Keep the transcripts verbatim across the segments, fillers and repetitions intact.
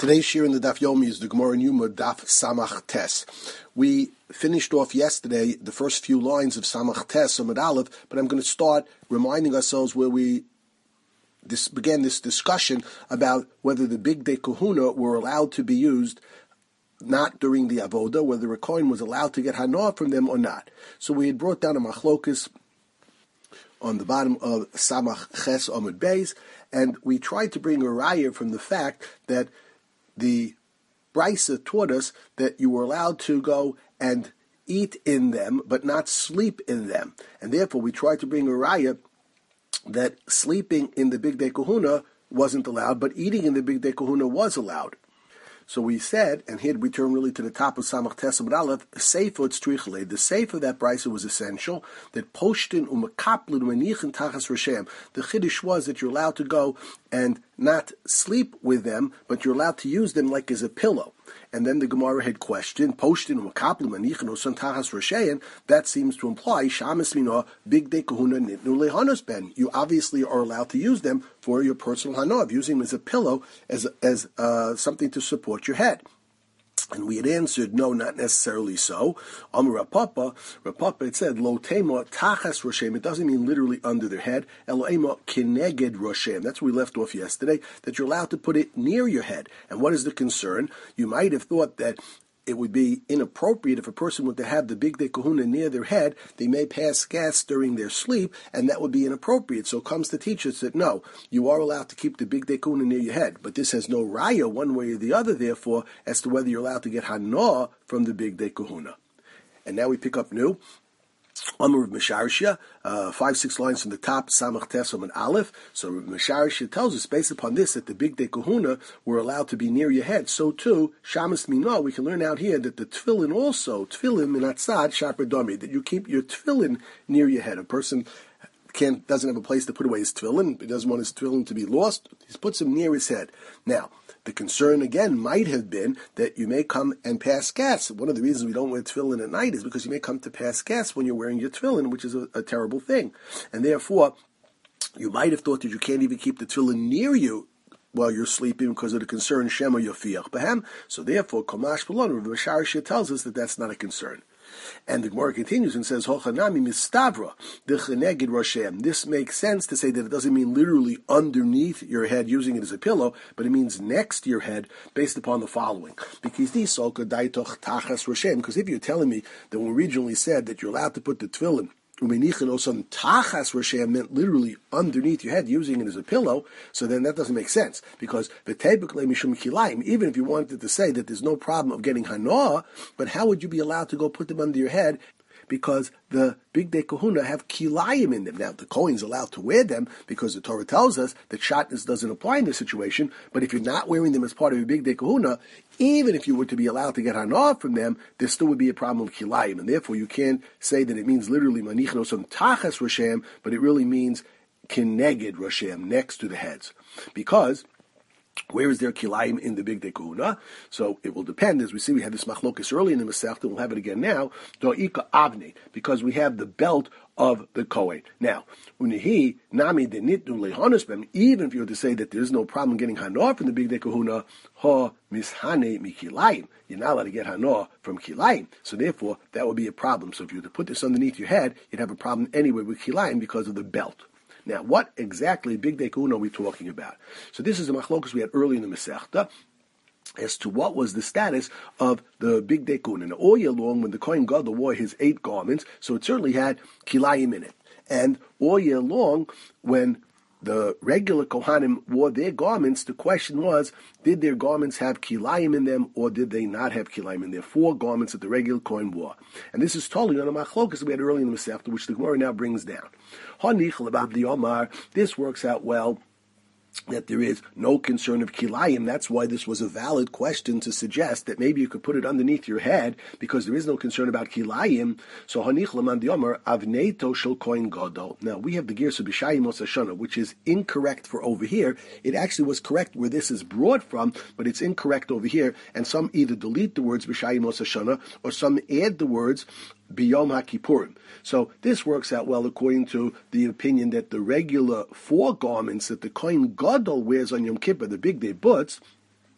Today's shir in the Daf Yomi is the Gemara in Yuma Daf Samach Tes. We finished off yesterday the first few lines of Samach Tes, Amud Aleph, but I'm going to start reminding ourselves where we this began this discussion about whether the Big Day Kahuna were allowed to be used not during the Avoda, whether a Kohen was allowed to get Hana from them or not. So we had brought down a Machlokas on the bottom of Samach Ches Amud Beis, and we tried to bring a raya from the fact that the Brisa taught us that you were allowed to go and eat in them, but not sleep in them. And therefore we tried to bring a raya that sleeping in the Big Day Kahuna wasn't allowed, but eating in the Big Day Kahuna was allowed. So we said, and here we turn really to the top of Samach Tes Amud Aleph, Seifo Tzrichale. The Seifo of that Brisa was essential, that Poshtin Umakaplin Menichin Tachas Rashem. The Chiddush was that you're allowed to go and not sleep with them, but you're allowed to use them like as a pillow. And then the Gemara had questioned, Poshtin Umakaplin Menichin Osan Tachas Rashem. That seems to imply, Shamas Mino, Big Day Kahuna Nitnu Lehanos Ben. You obviously are allowed to use them for your personal Hana, of using them as a pillow, as, as uh, something to support your head. And we had answered, no, not necessarily so. Amar Rapapa, Rapapa, it said, Lo tema tachas roshem. It doesn't mean literally under their head. Eloema kineged roshem. That's where we left off yesterday, that you're allowed to put it near your head. And what is the concern? You might have thought that it would be inappropriate if a person were to have the Big Day Kahuna near their head. They may pass gas during their sleep, and that would be inappropriate. So it comes to teach us that no, you are allowed to keep the Big Day Kahuna near your head. But this has no raya one way or the other, therefore, as to whether you're allowed to get Hana from the Big Day Kahuna. And now we pick up new. Amar of Misharshia, uh, five, six lines from the top, Samach Tes Amud Aleph. So Misharshia tells us, based upon this, that the Big Day Kahuna were allowed to be near your head. So too, Shamas Mino, we can learn out here that the Tefillin also, Tefillin Minatzad Shapar Domi, that you keep your Tefillin near your head. A person can't, doesn't have a place to put away his Tefillin, he doesn't want his Tefillin to be lost, he puts them near his head. Now, the concern, again, might have been that you may come and pass gas. One of the reasons we don't wear tefillin at night is because you may come to pass gas when you're wearing your tefillin, which is a, a terrible thing. And therefore, you might have thought that you can't even keep the tefillin near you while you're sleeping because of the concern, Shema Yofiach Bahem. So therefore, Komash Balon, Rav Misharshia tells us that that's not a concern. And the Gemara continues and says, Hochanami mistavra, the cheneged roshem. This makes sense to say that it doesn't mean literally underneath your head, using it as a pillow, but it means next to your head, based upon the following. Because if you're telling me that when we originally said that you're allowed to put the tefillin Umenichin osan tachas roshem meant literally underneath your head, using it as a pillow, so then that doesn't make sense. Because v'tebekle mishum kilayim, even if you wanted to say that there's no problem of getting hana, but how would you be allowed to go put them under your head? Because the Big Day Kahuna have kilayim in them. Now, the Kohen's allowed to wear them because the Torah tells us that shatnez doesn't apply in this situation, but if you're not wearing them as part of your Big Day Kahuna, even if you were to be allowed to get hana from them, there still would be a problem of kilayim, and therefore you can't say that it means literally manichin osam tachas roshem, but it really means kineged roshem, next to the heads. Because where is there kilayim in the Big Day Kahuna? So it will depend. As we see, we had this machlokas early in the Masechta, and we'll have it again now. Do'ika avne, because we have the belt of the Kohen. Now, unihi nami denitnu lehanos bem. Even if you were to say that there is no problem getting hana from the Big Day Kahuna, ha mishane mikilayim. You're not allowed to get hana from kilayim. So therefore, that would be a problem. So if you were to put this underneath your head, you'd have a problem anyway with kilayim because of the belt. Now, what exactly Big Day Kahuna are we talking about? So this is the machlokas we had early in the Masechta as to what was the status of the Big Day Kahuna. Now, all year long, when the Kohen Gadol wore his eight garments, so it certainly had kilayim in it. And all year long, when the regular Kohanim wore their garments, the question was, did their garments have kilayim in them, or did they not have kilayim in their four garments that the regular Kohen wore? And this is totally on a machlokas we had early in the Masechta, which the Gemara now brings down. This works out well, that there is no concern of kilayim. That's why this was a valid question to suggest that maybe you could put it underneath your head because there is no concern about kilayim. So hanich leman diomar avneito shel kohen gadol. Now we have the Gersa b'shayim osashana, which is incorrect for over here. It actually was correct where this is brought from, but it's incorrect over here. And some either delete the words b'shayim osashana or some add the words B'Yom HaKippurim. So this works out well according to the opinion that the regular four garments that the Kohen Gadol wears on Yom Kippur, the Big Day boots,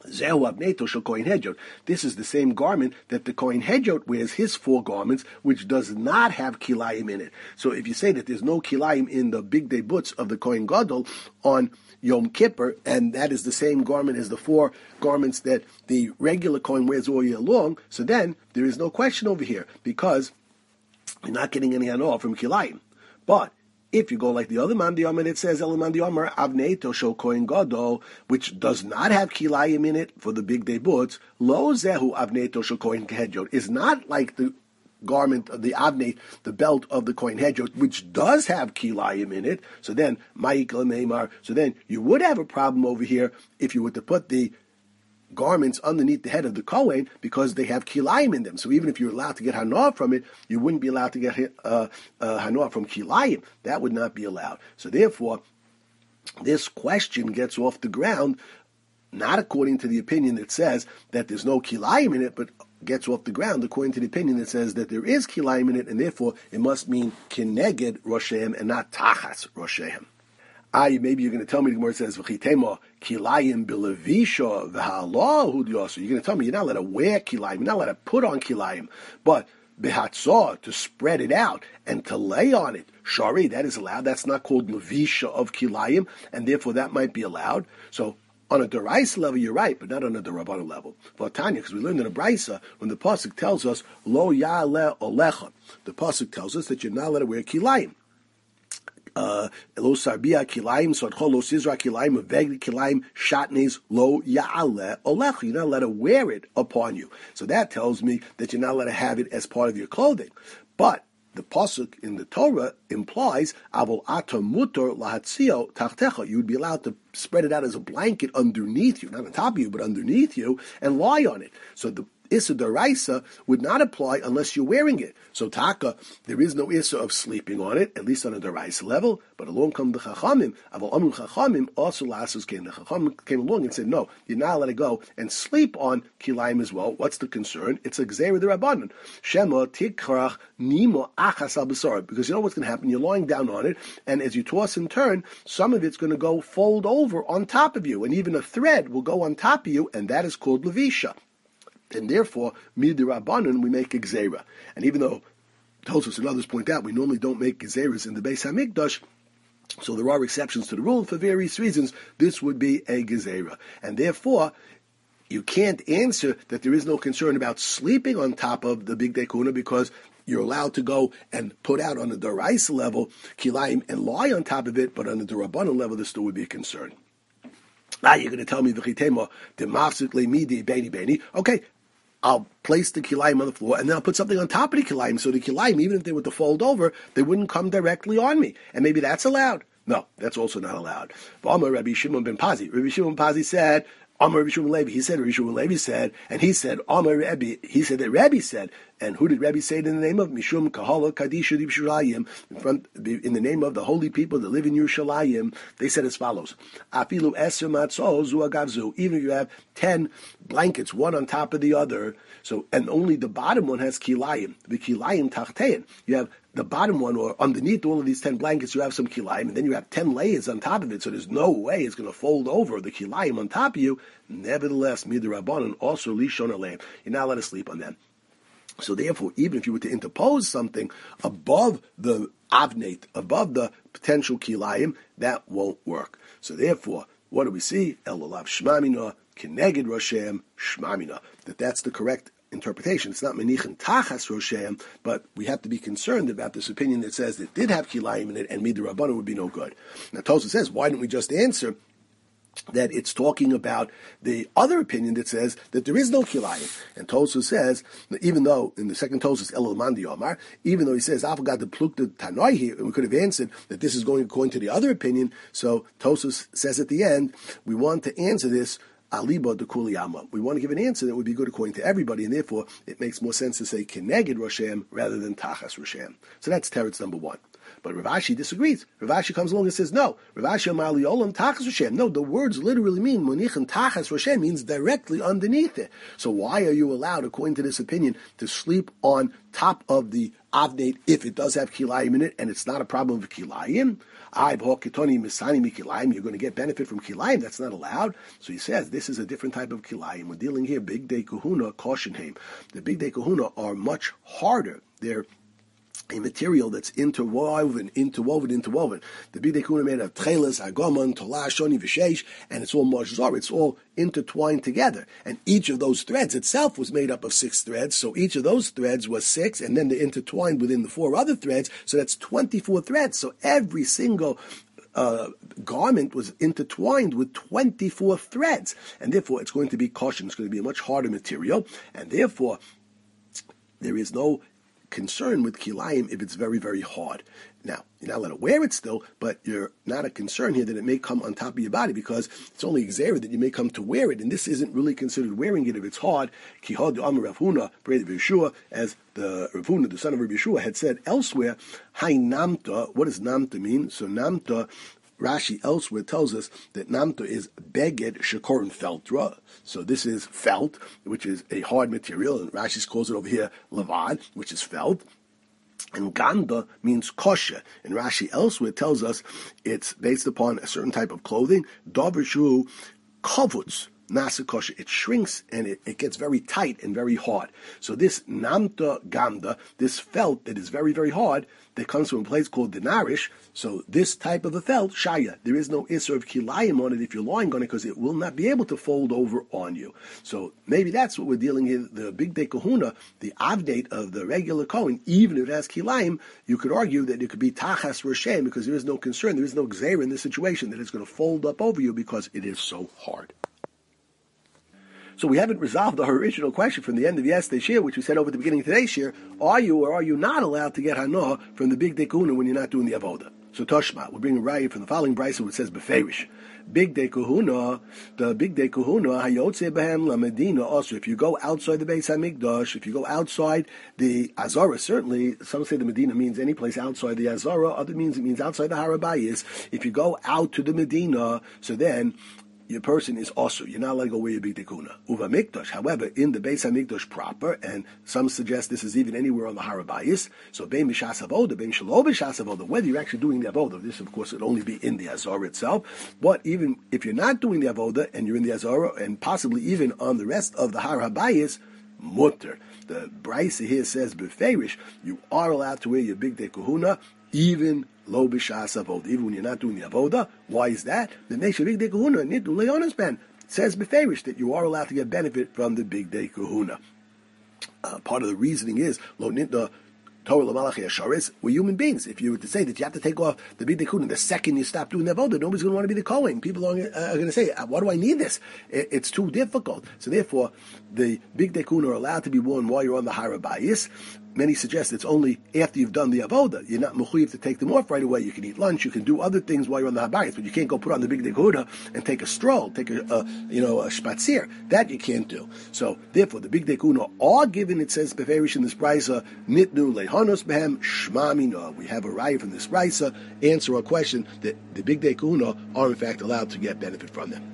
Zehu Abneto Shel Kohen Hedjot. This is the same garment that the Kohen Hedjot wears his four garments, which does not have kilayim in it. So if you say that there's no kilayim in the big day butz of the Kohen Gadol on Yom Kippur, and that is the same garment as the four garments that the regular Kohen wears all year long, so then there is no question over here, because you're not getting any hanoah from kilayim. But if you go like the other Mandi Omer, it says El Mandi Omer Avneito Shel Kohen Gadol, which does not have kilayim in it for the big day butz. Lo Zehu Avneito Shel Kohen Hedjot is not like the garment of the avneit, the belt of the Kohen Hedjot, which does have kilayim in it. So then Ma'ikal Meimar. So then you would have a problem over here if you were to put the garments underneath the head of the Kohen, because they have kilayim in them. So even if you're allowed to get hanoah from it, you wouldn't be allowed to get uh, uh, hanoah from kilayim. That would not be allowed. So therefore, this question gets off the ground, not according to the opinion that says that there's no kilayim in it, but gets off the ground according to the opinion that says that there is kilayim in it, and therefore it must mean keneged rosheim and not tachas rosheim. Ah, maybe you're going to tell me the Gemara says v'chitema kilayim b'levisha v'halah hudyosu. You're going to tell me you're not allowed to wear kilayim, you're not allowed to put on kilayim, but behatzah, to spread it out and to lay on it, shari, that is allowed. That's not called levisha of kilayim, and therefore that might be allowed. So on a deraisa level, you're right, but not on a derabbanan level. For Tanya, because we learned in a brisa when the pasuk tells us lo ya'aleh olecha, the pasuk tells us that you're not allowed to wear kilayim. Lo sarbia kilayim, sodcho lo sizra kilayim, vegli kilayim, shatnes lo ya'aleh olecha. You're not allowed to wear it upon you. So that tells me that you're not allowed to have it as part of your clothing. But the pasuk in the Torah implies avol ata mutor lahatzio tachtecha. You would be allowed to spread it out as a blanket underneath you, not on top of you, but underneath you, and lie on it. So the Issa Daraisa would not apply unless you're wearing it. So Taka, there is no Issa of sleeping on it, at least on a Daraisa level, but along come the Chachamim, Aval Amru Chachamim, also Lasus came. The Chachamim came along and said, no, you're not allowed to go and sleep on Kilayim as well. What's the concern? It's a Gzeira D'Rabbanan. Shema Tikrach Nimo Achas Al B'Sar. Because you know what's going to happen? You're lying down on it, and as you toss and turn, some of it's going to go fold over on top of you, and even a thread will go on top of you, and that is called Levisha. And therefore, midirabbanan, we make a gzeira. And even though Tosfos and others point out we normally don't make gezeiras in the Beis Hamikdash, so there are exceptions to the rule for various reasons, this would be a gezeira. And therefore, you can't answer that there is no concern about sleeping on top of the big day kuna, because you're allowed to go and put out on the deraisa level kilayim and lie on top of it, but on the derabbanan level, there still would be a concern. Now you're going to tell me v'chitema demafsikle midi beni beni. Okay, I'll place the kilayim on the floor, and then I'll put something on top of the kilayim, so the kilayim, even if they were to fold over, they wouldn't come directly on me. And maybe that's allowed. No, that's also not allowed. V'amar Rabbi Shimon ben Pazi. Rabbi Shimon ben Pazi said, Amar Rabbi Shimon Levi. He said, Rabbi Shimon Levi said, and he said, Amar Rabbi. He said that Rabbi said, and who did Rabbi say it in the name of? Mishum Kahala Kadisha Yushalayim, in front, in the name of the holy people that live in Yerushalayim. They said as follows: Afilu Eser Matzah Zu Agavzu. Even if you have ten blankets, one on top of the other, so and only the bottom one has kilayim, the kilayim tachtein. You have the bottom one, or underneath all of these ten blankets, you have some kilayim, and then you have ten layers on top of it, so there's no way it's going to fold over the kilayim on top of you. Nevertheless, midrabanan also lishon aleim. You're not allowed to sleep on them. So therefore, even if you were to interpose something above the avnate, above the potential kilayim, that won't work. So therefore, what do we see? Elolav shmamina, keneged roshem shmamina. That that's the correct interpretation. It's not menichin tachas roshem, but we have to be concerned about this opinion that says it did have kilayim in it, and midrabanan would be no good. Now Tosfos says, why didn't we just answer that it's talking about the other opinion that says that there is no kilayim? And Tosfos says that even though in the second Tosfos Elul Mandi Omar, even though he says Afagad the plukta tanoi here, and we could have answered that this is going according to the other opinion. So Tosfos says at the end, we want to answer this aliba de kuliyama. We want to give an answer that would be good according to everybody, and therefore it makes more sense to say keneged roshem rather than tachas roshem. So that's teretz number one. But Rav Ashi disagrees. Rav Ashi comes along and says, no. Rav Ashi Amar Li Olam Tachas Roshem. No, the words literally mean Monichin Tachas Roshem means directly underneath it. So why are you allowed, according to this opinion, to sleep on top of the avnate if it does have kilayim in it and it's not a problem of kilayim? You're going to get benefit from kilayim. That's not allowed. So he says this is a different type of kilayim. We're dealing here big day kahuna caution him. The big day kahuna are much harder. They're a material that's interwoven, interwoven, interwoven. The big kahuna made of tchelas, agomon, tolah, shoni, v'sheish, and it's all mashzar. It's all intertwined together. And each of those threads itself was made up of six threads. So each of those threads was six, and then they're intertwined within the four other threads. So that's twenty-four threads. So every single uh, garment was intertwined with twenty-four threads. And therefore, it's going to be caution. It's going to be a much harder material. And therefore, there is no concern with kilayim if it's very, very hard. Now, you're not allowed to wear it still, but you're not a concern here that it may come on top of your body because it's only exera that you may come to wear it, and this isn't really considered wearing it if it's hard. Kihod Amar Rav Huna, Yeshua, as the Rav Huna, the son of Rav Yeshua, had said elsewhere, Hai Namta. What does Namta mean? So Namta, Rashi elsewhere tells us that Namta is Beged Shekorin Feltra. So this is felt, which is a hard material, and Rashi calls it over here Levad, which is felt. And Ganda means kosher. And Rashi elsewhere tells us it's based upon a certain type of clothing. Davershu kavutz. Nasa kosher. It shrinks and it, it gets very tight and very hard. So this namta ganda, this felt that is very, very hard, that comes from a place called Dinarish. So this type of a felt, shaya, there is no isser of kilayim on it if you're lying on it because it will not be able to fold over on you. So maybe that's what we're dealing with. The big day kahuna, the avdate of the regular kohen, even if it has kilayim, you could argue that it could be tachas roshem because there is no concern, there is no gzeir in this situation that it's going to fold up over you because it is so hard. So we haven't resolved our original question from the end of yesterday's shir, which we said over at the beginning of today's shir. Are you or are you not allowed to get hanoah from the big day kahuna when you're not doing the avoda? So Toshma, we'll bring a raya from the following brisa which says beferish. Big day kahuna, the big day kahuna, hayotze behem la medina. Also, if you go outside the Beis Hamikdash, if you go outside the Azara, certainly some say the Medina means any place outside the Azara. Other means it means outside the Harabayis. If you go out to the Medina, so then your person is also, you're not allowed to go where you big dekuna. Uva mikdash, however, in the Beis Hamikdash proper, and some suggest this is even anywhere on the Harabayis, so bein b'shas avoda, bein shelo b'shas avoda, whether you're actually doing the avoda, this of course would only be in the Azara itself, but even if you're not doing the avoda, and you're in the Azara, and possibly even on the rest of the Harabayis, mutter. The Brisa here says, beferish, you are allowed to wear your big dekuna, even lo b'shas avoda, even when you're not doing the avoda. Why is that? The nation big day kahuna nitu leonas ben says beferish that you are allowed to get benefit from the big day kahuna. Uh, part of the reasoning is lo nitna Torah l'malachei hasharis. We're human beings. If you were to say that you have to take off the big day kahuna the second you stop doing the avoda, nobody's going to want to be the kohen. People are, uh, are going to say, "Why do I need this? It, it's too difficult." So therefore, the big day kahuna are allowed to be worn while you're on the harabayis. Many suggest it's only after you've done the avoda. You're not mechuyev to take them off right away. You can eat lunch, you can do other things while you're on the habayis, but you can't go put on the big dekuna and take a stroll, take a, a you know a spatzir. That you can't do. So therefore, the big dekuna are given. It says beferish in this brisa nitnu lehanos behem shmamina. We have a raya from this brisa answer our question that the big dekuna are in fact allowed to get benefit from them.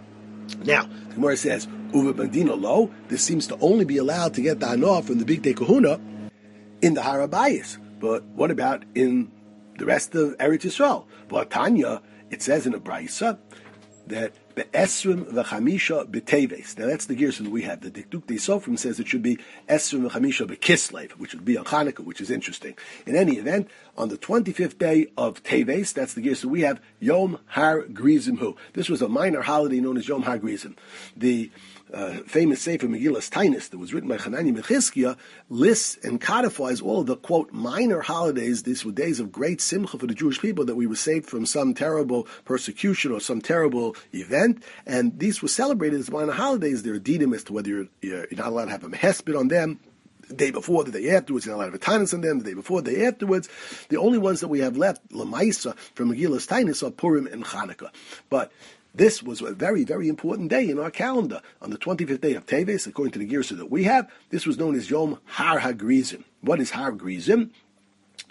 Now, the Gemara says uva bandino lo. This seems to only be allowed to get the hanoah from the big day kahuna in the Harabayis. But what about in the rest of Eretz Yisrael? But Tanya, it says in a brisa that be'esrim v'chamisha b'teves. Now that's the gerson that we have. The Dikduk Dei Sofrim says it should be esrim v'chamisha b'kislev, which would be on Chanukah, which is interesting. In any event, on the twenty-fifth day of Teves, that's the gerson we have, Yom Har Grizim Hu. This was a minor holiday known as Yom Har Grizim. The Uh, famous Sefer Megillas Tainus that was written by Hanani Mechizkiah lists and codifies all of the, quote, minor holidays. These were days of great simcha for the Jewish people, that we were saved from some terrible persecution or some terrible event, and these were celebrated as minor holidays. They're dinim as to whether you're, you're not allowed to have a mehesped on them the day before, the day afterwards. You're not allowed to have a tainus on them the day before, the day afterwards. The only ones that we have left, Lamaisa, from Megillas Tainus, are Purim and Chanukah. But this was a very, very important day in our calendar. On the twenty-fifth day of Teves, according to the Girsa that we have, this was known as Yom Har HaGrizim. What is Har Grizim?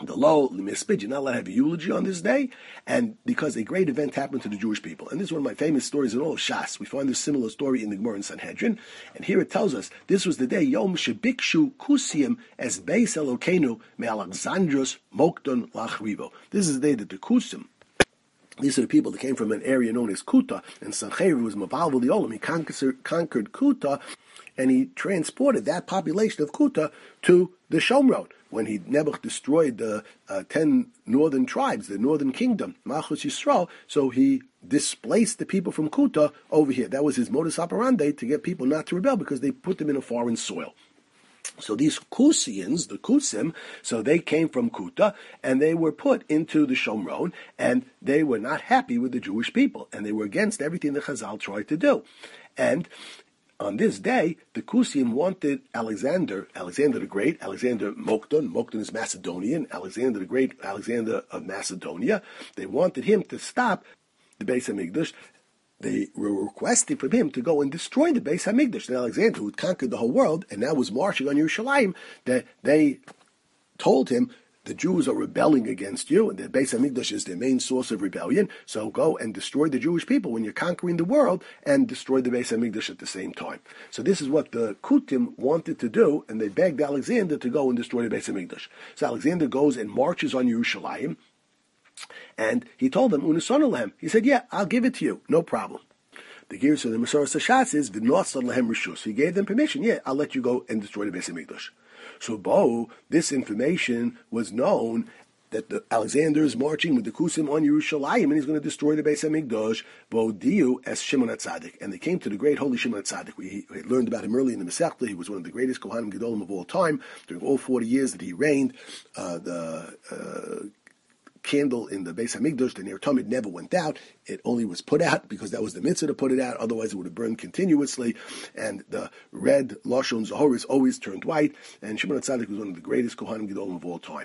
The low limispid, you're not allowed to have a eulogy on this day, and because a great event happened to the Jewish people. And this is one of my famous stories in all of Shas. We find this similar story in the Gemara in Sanhedrin, and here it tells us this was the day Yom Shebikshu Kusim as Beis Elokeinu me Alexandros Mokdon Lachrivo. This is the day that the Kusim, these are the people that came from an area known as Kuta, and Sancheriv was Mavalvel the Olam. He conquered, conquered Kuta, and he transported that population of Kuta to the Shomron. When he Nebuch destroyed the uh, ten northern tribes, the northern kingdom, Malchus Yisrael, so he displaced the people from Kuta over here. That was his modus operandi, to get people not to rebel because they put them in a foreign soil. So these Kusians, the Kusim, so they came from Kuta, and they were put into the Shomron, and they were not happy with the Jewish people, and they were against everything that Chazal tried to do. And on this day, the Kusim wanted Alexander, Alexander the Great, Alexander Mokdon, Mokdon is Macedonian, Alexander the Great, Alexander of Macedonia. They wanted him to stop the Beis HaMikdash. They were requesting from him to go and destroy the Beis HaMikdash. And Alexander, who had conquered the whole world and now was marching on Yerushalayim, that they told him, the Jews are rebelling against you, and the Beis HaMikdash is their main source of rebellion, so go and destroy the Jewish people when you're conquering the world, and destroy the Beis HaMikdash at the same time. So this is what the Kutim wanted to do, and they begged Alexander to go and destroy the Beis HaMikdash. So Alexander goes and marches on Yerushalayim, and he told them, Unisonalem. He said, yeah, I'll give it to you, no problem. The Gears of the Masoras Hashatz is, V'nosad Lahem Rishus. He gave them permission, yeah, I'll let you go and destroy the Beis HaMikdash. So, Bo, this information was known that the Alexander is marching with the Kusim on Yerushalayim, and he's going to destroy the Beis HaMikdash. Bo Diu as Shimon HaTzadik, and they came to the great holy Shimon HaTzadik. We, we learned about him early in the Masechta. He was one of the greatest Kohanim Gedolim of all time. During all forty years that he reigned, uh, the uh, candle in the Beis HaMikdash, the Ner Tamid, never went out. It only was put out because that was the mitzvah to put it out. Otherwise, it would have burned continuously. And the red Lashon Zahoris always turned white. And Shimon HaTzadik was one of the greatest Kohanim Gedolim of all time.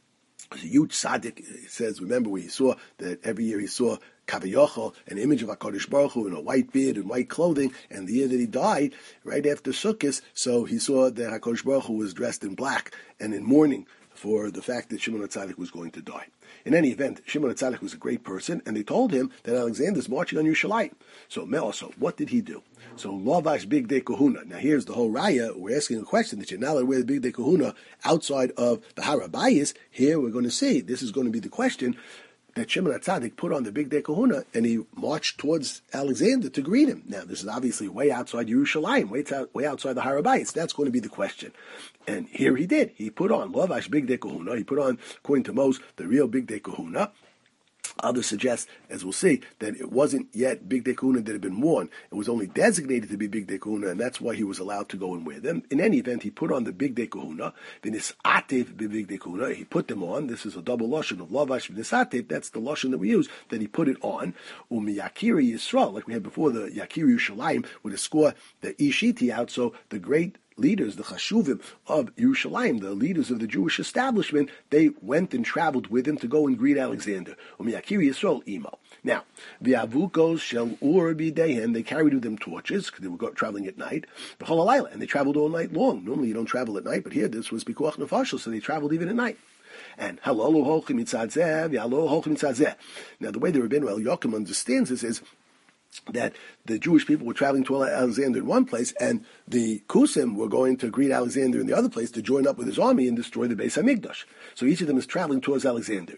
It was a huge tzaddik. It says, remember, we saw that every year he saw Kavayochel, an image of HaKadosh Baruch Hu in a white beard and white clothing, and the year that he died, right after Sukkot, so he saw that HaKadosh Baruch Hu was dressed in black and in mourning for the fact that Shimon HaTzadik was going to die. In any event, Shimon HaTzadik was a great person, and they told him that Alexander's marching on Yerushalayim. So, also, what did he do? So, Lovash Big Day Kahuna. Now, here's the whole raya. We're asking a question that you're not allowed to wear the Big Day Kahuna outside of the Har HaBayis. Here, we're going to see, this is going to be the question, that Shimon HaTzadik put on the Big Day Kahuna, and he marched towards Alexander to greet him. Now, this is obviously way outside Yerushalayim, way, out, way outside the Har HaBayis. That's going to be the question. And here he did. He put on Lovash Big Day Kahuna. He put on, according to Moses, the real Big Day Kahuna. Others suggest, as we'll see, that it wasn't yet Big Day Kahuna that had been worn. It was only designated to be Big Day Kahuna, and that's why he was allowed to go and wear them. In any event, he put on the Big Day Kahuna, V'nisatev Big Day Kahuna. He put them on. This is a double lashon of Lavash V'nisatev. That's the lashon that we use. Then he put it on. Umiyakiri Yisrael, like we had before, the Yakiri Yerushalayim would score the Ishiti out. So the great leaders, the Chashuvim of Yerushalayim, the leaders of the Jewish establishment, they went and traveled with him to go and greet Alexander. Umiyakiri Yisrael imo. Now, the avukos shel ur b'deihem, they carried with them torches because they were traveling at night. And they traveled all night long. Normally, you don't travel at night, but here this was pikuach nefashos, so they traveled even at night. And halolu holchim mitzadzeh, v'halolu holchim mitzadzeh. Now, the way the Rabbeinu El Yochim understands this is that the Jewish people were traveling to Alexander in one place, and the Kusim were going to greet Alexander in the other place to join up with his army and destroy the Beis HaMikdash. So each of them is traveling towards Alexander.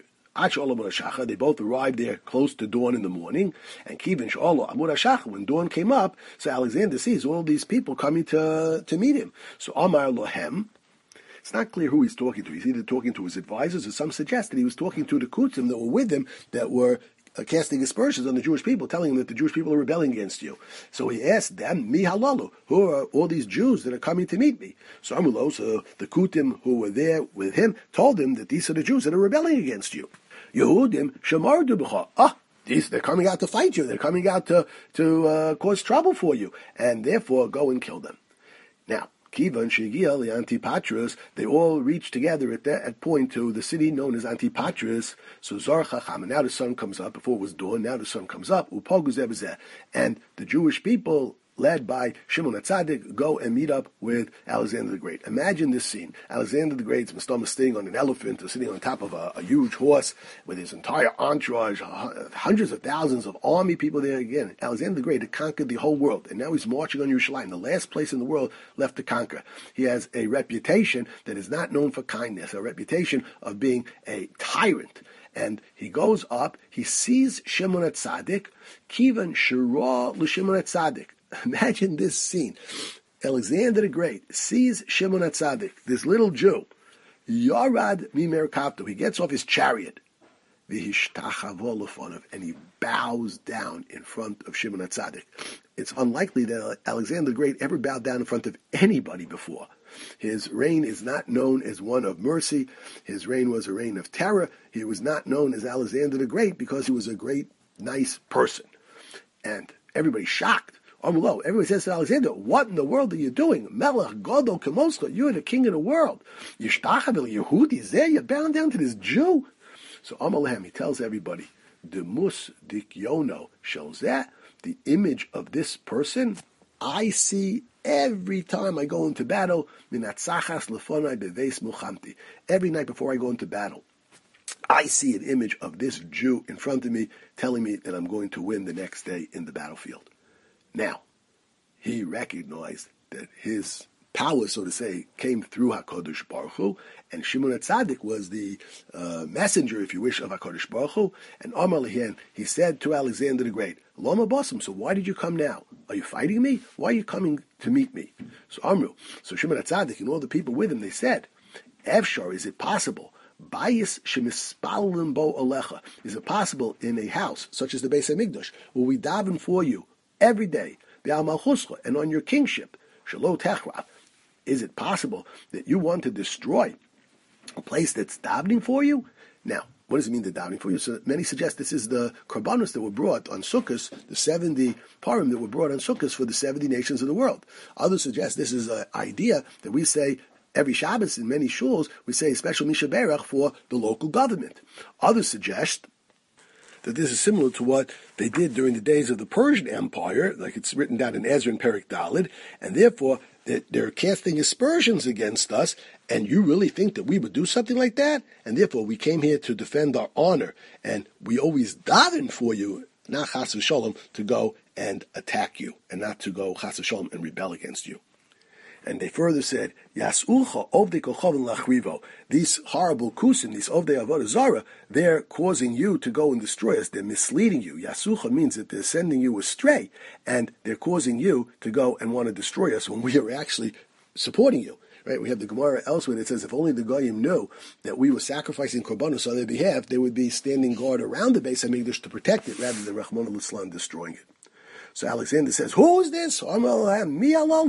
They both arrived there close to dawn in the morning, and Kivin Sh'olo Amud HaShacha, when dawn came up, so Alexander sees all these people coming to, to meet him. So Amar Lohem, it's not clear who he's talking to. He's either talking to his advisors, or some suggest that he was talking to the Kusim that were with him, that were Uh, casting aspersions on the Jewish people, telling them that the Jewish people are rebelling against you. So he asked them, Mi halalu, who are all these Jews that are coming to meet me? So Amulo, so the Kutim who were there with him, told him that these are the Jews that are rebelling against you. Yehudim Shamar Dubecha. Ah, these, they're coming out to fight you. They're coming out to, to uh, cause trouble for you. And therefore, go and kill them. Now, Kivan Shegiel, the Antipatris, they all reached together at that point to the city known as Antipatris. So Zar Chacham, and now the sun comes up. Before it was dawn, now the sun comes up. Upoguz Ebezeh, and the Jewish people led by Shimon HaTzadik, go and meet up with Alexander the Great. Imagine this scene. Alexander the Great's Mastama sitting on an elephant or sitting on top of a, a huge horse with his entire entourage, hundreds of thousands of army people there again. Alexander the Great had conquered the whole world, and now he's marching on Yerushalayim, the last place in the world left to conquer. He has a reputation that is not known for kindness, a reputation of being a tyrant. And he goes up, he sees Shimon HaTzadik, Kivan Shira l'Shimon HaTzadik. Imagine this scene. Alexander the Great sees Shimon HaTzadik, this little Jew, Yarad Mimerkapto. He gets off his chariot, and he bows down in front of Shimon HaTzadik. It's unlikely that Alexander the Great ever bowed down in front of anybody before. His reign is not known as one of mercy. His reign was a reign of terror. He was not known as Alexander the Great because he was a great, nice person. And everybody's shocked. Everybody says to Alexander, what in the world are you doing? Melech Godol Kemoscha, you're the king of the world. Yishtachav Yehudi Zeh, you're bound down to this Jew. So Amalehem, he tells everybody, Demus Dikyono Shelzeh, the image of this person, I see every time I go into battle, Minatzachas Lefonai Beves Muchamti. Every night before I go into battle, I see an image of this Jew in front of me telling me that I'm going to win the next day in the battlefield. Now, he recognized that his power, so to say, came through HaKadosh Baruch Hu, and Shimon HaTzadik was the uh, messenger, if you wish, of HaKadosh Baruch Hu. And Amar Lehen, he said to Alexander the Great, Lama Basim, so why did you come now? Are you fighting me? Why are you coming to meet me? So Amru, so Shimon HaTzadik and all the people with him, they said, Evshar, is it possible? Bayis shemispalim bo alecha. Is it possible in a house, such as the Beis HaMikdash, where we daven for you every day, and on your kingship, Shelo Techra, is it possible that you want to destroy a place that's davening for you? Now, what does it mean the davening for you? So many suggest this is the korbanos that were brought on Sukkot, the seventy parim that were brought on Sukkot for the seventy nations of the world. Others suggest this is an idea that we say every Shabbos in many shuls, we say a special Misha Berach for the local government. Others suggest that this is similar to what they did during the days of the Persian Empire, like it's written down in Ezra and Perek Daled, and therefore that they're casting aspersions against us, and you really think that we would do something like that? And therefore we came here to defend our honor, and we always daven for you, not chas v'sholom, to go and attack you, and not to go chas v'sholom and rebel against you. And they further said, Yas'ulcha ovdei kochavim lachrivo. These horrible kusim, these ovdei avodah zara, they're causing you to go and destroy us. They're misleading you. Yas'ulcha means that they're sending you astray, and they're causing you to go and want to destroy us when we are actually supporting you. Right? We have the Gemara elsewhere that says if only the Goyim knew that we were sacrificing korbanos on their behalf, they would be standing guard around the Beis HaMikdash to protect it, rather than Rachmana litzlan destroying it. So Alexander says, who is this? Similar to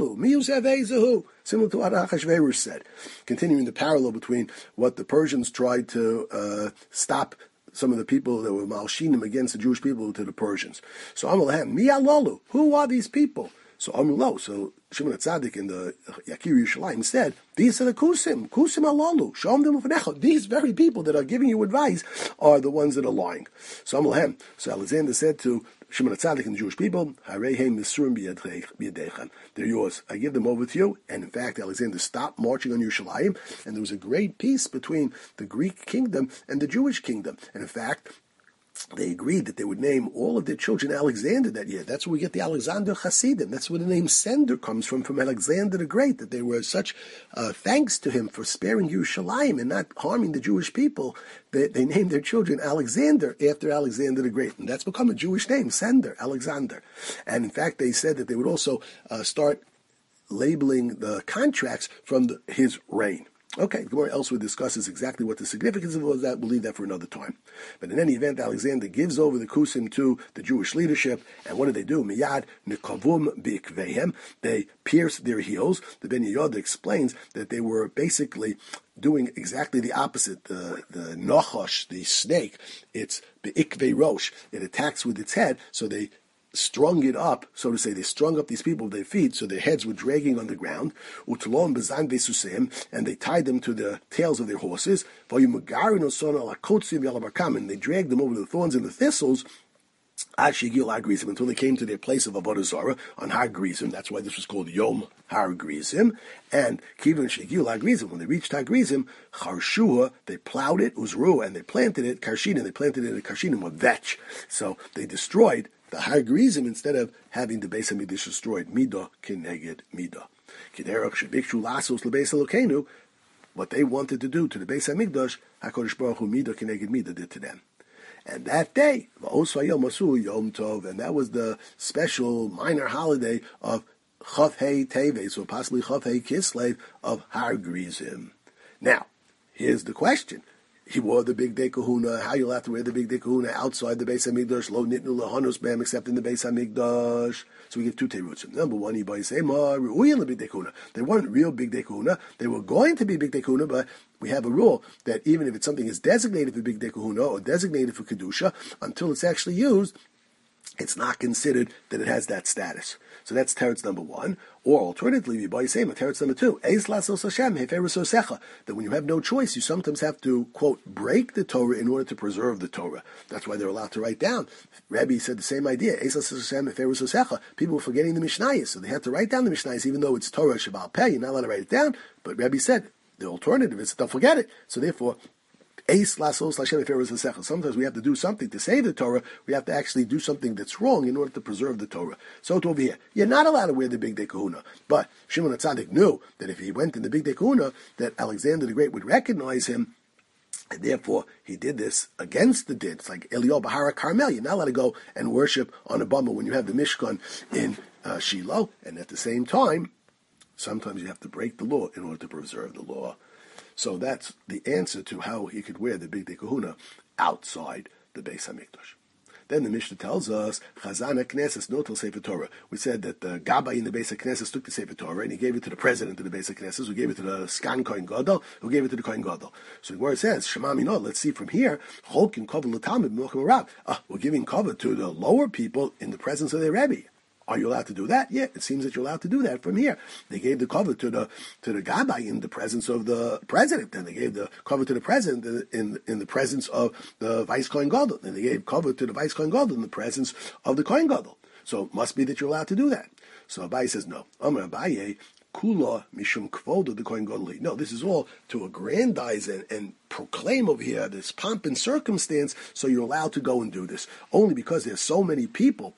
what Achashverosh said. Continuing the parallel between what the Persians tried to uh, stop some of the people that were malshinim against the Jewish people to the Persians. So Amalahem, mi alalu, who are these people? So Amulo, so Shimon HaTzadik in the Yakir Yerushalayim said, these are the Kusim, Kusim alalu, Shom dem ufanecha. These very people that are giving you advice are the ones that are lying. So Amalahem, so Alexander said to Shimon HaTzadik and the Jewish people, Harehem Misurim b'yadechem. They're yours. I give them over to you. And in fact, Alexander stopped marching on Yerushalayim, and there was a great peace between the Greek kingdom and the Jewish kingdom. And in fact, they agreed that they would name all of their children Alexander that year. That's where we get the Alexander Hasidim. That's where the name Sender comes from, from Alexander the Great, that they were such uh, thanks to him for sparing Yerushalayim and not harming the Jewish people. They, they named their children Alexander after Alexander the Great. And that's become a Jewish name, Sender, Alexander. And in fact, they said that they would also uh, start labeling the contracts from the, his reign. Okay, the Gemara elsewhere discusses exactly what the significance of that. We'll leave that for another time. But in any event, Alexander gives over the Kusim to the Jewish leadership, and what do they do? Miyad nekavum bikvehem. They pierce their heels. The Ben Yehoyada explains that they were basically doing exactly the opposite. The the Nachash, the snake, it's beikve rosh. It attacks with its head, so they strung it up, so to say. They strung up these people with their feet, so their heads were dragging on the ground. Utulon bezan besusim, and they tied them to the tails of their horses. And they dragged them over the thorns and the thistles. until they came to their place of Avodah Zarah on Har Grizim. That's why this was called Yom Har Grizim. And Kivon Shegiu Lagrizim, when they reached Har Grizim, Charshua, they plowed it, Uzru, and they planted it, Karshinim, they planted it in Karshinim with vetch. So they destroyed the Har Grizim instead of having the Beis HaMikdash destroyed. Midah kineged Midah. Kiderach shebikshu lasos lebeis Elokeinu, what they wanted to do to the Beis HaMikdash, HaKadosh Baruch Hu Midah kineged Midah did to them. And that day, Yom Tov, and that was the special minor holiday of Chav Hei Teves, or possibly Chav Hei Kislev of Har Grizim. Now, here's the question. He wore the big day kahuna. How you'll have to wear the big day kahuna outside the Beis HaMikdash, lo nitnu lahanos bam, except in the Beis HaMikdash. So we give two terutzim. Number one, Ibai Sema, Ru'uyin the big day kahuna. They weren't real big day kahuna. They were going to be big day kahuna, but we have a rule that even if it's something is designated for big day kahuna or designated for kedusha, until it's actually used, it's not considered that it has that status. So that's teretz number one. Or alternatively, teretz number two, that when you have no choice, you sometimes have to, quote, break the Torah in order to preserve the Torah. That's why they're allowed to write down. Rabbi said the same idea. People were forgetting the Mishnayos, so they had to write down the Mishnayos, even though it's Torah Shabbat Peh, you're not allowed to write it down. But Rabbi said, the alternative is don't forget it. So therefore, sometimes we have to do something to save the Torah. We have to actually do something that's wrong in order to preserve the Torah. So to over here, you're not allowed to wear the big day kahuna. But Shimon HaTzadik knew that if he went in the big day kahuna, that Alexander the Great would recognize him. And therefore, he did this against the din. It's like Eliyahu Bahara Carmel. You're not allowed to go and worship on a bama when you have the Mishkan in uh, Shiloh. And at the same time, sometimes you have to break the law in order to preserve the law. So that's the answer to how he could wear the big day kahuna outside the Beis HaMikdash. Then the Mishnah tells us, Chazan HaKnesses notel Sefer Torah. We said that the Gabbai in the Beis HaKnesses took the Sefer Torah and he gave it to the president of the Beis HaKnesses, who gave it to the Skan Kohen Gadol, who gave it to the Kohen Gadol. So where it says, Shema Minot, let's see from here, Cholkin Kovel L'Talmud B'Mochim Rav. Ah, we're giving cover to the lower people in the presence of their Rebbe. Are you allowed to do that? Yeah, it seems that you're allowed to do that from here. They gave the cover to the to the Gabbai in the presence of the president, and they gave the cover to the president in in the presence of the vice Kohen Gadol, and they gave cover to the vice Kohen Gadol in the presence of the Kohen Gadol. So it must be that you're allowed to do that. So Abaye says no. Amar Abaye, Kula mishum kvoda the Kohen Gadol. No, this is all to aggrandize and, and proclaim over here this pomp and circumstance. So you're allowed to go and do this only because there's so many people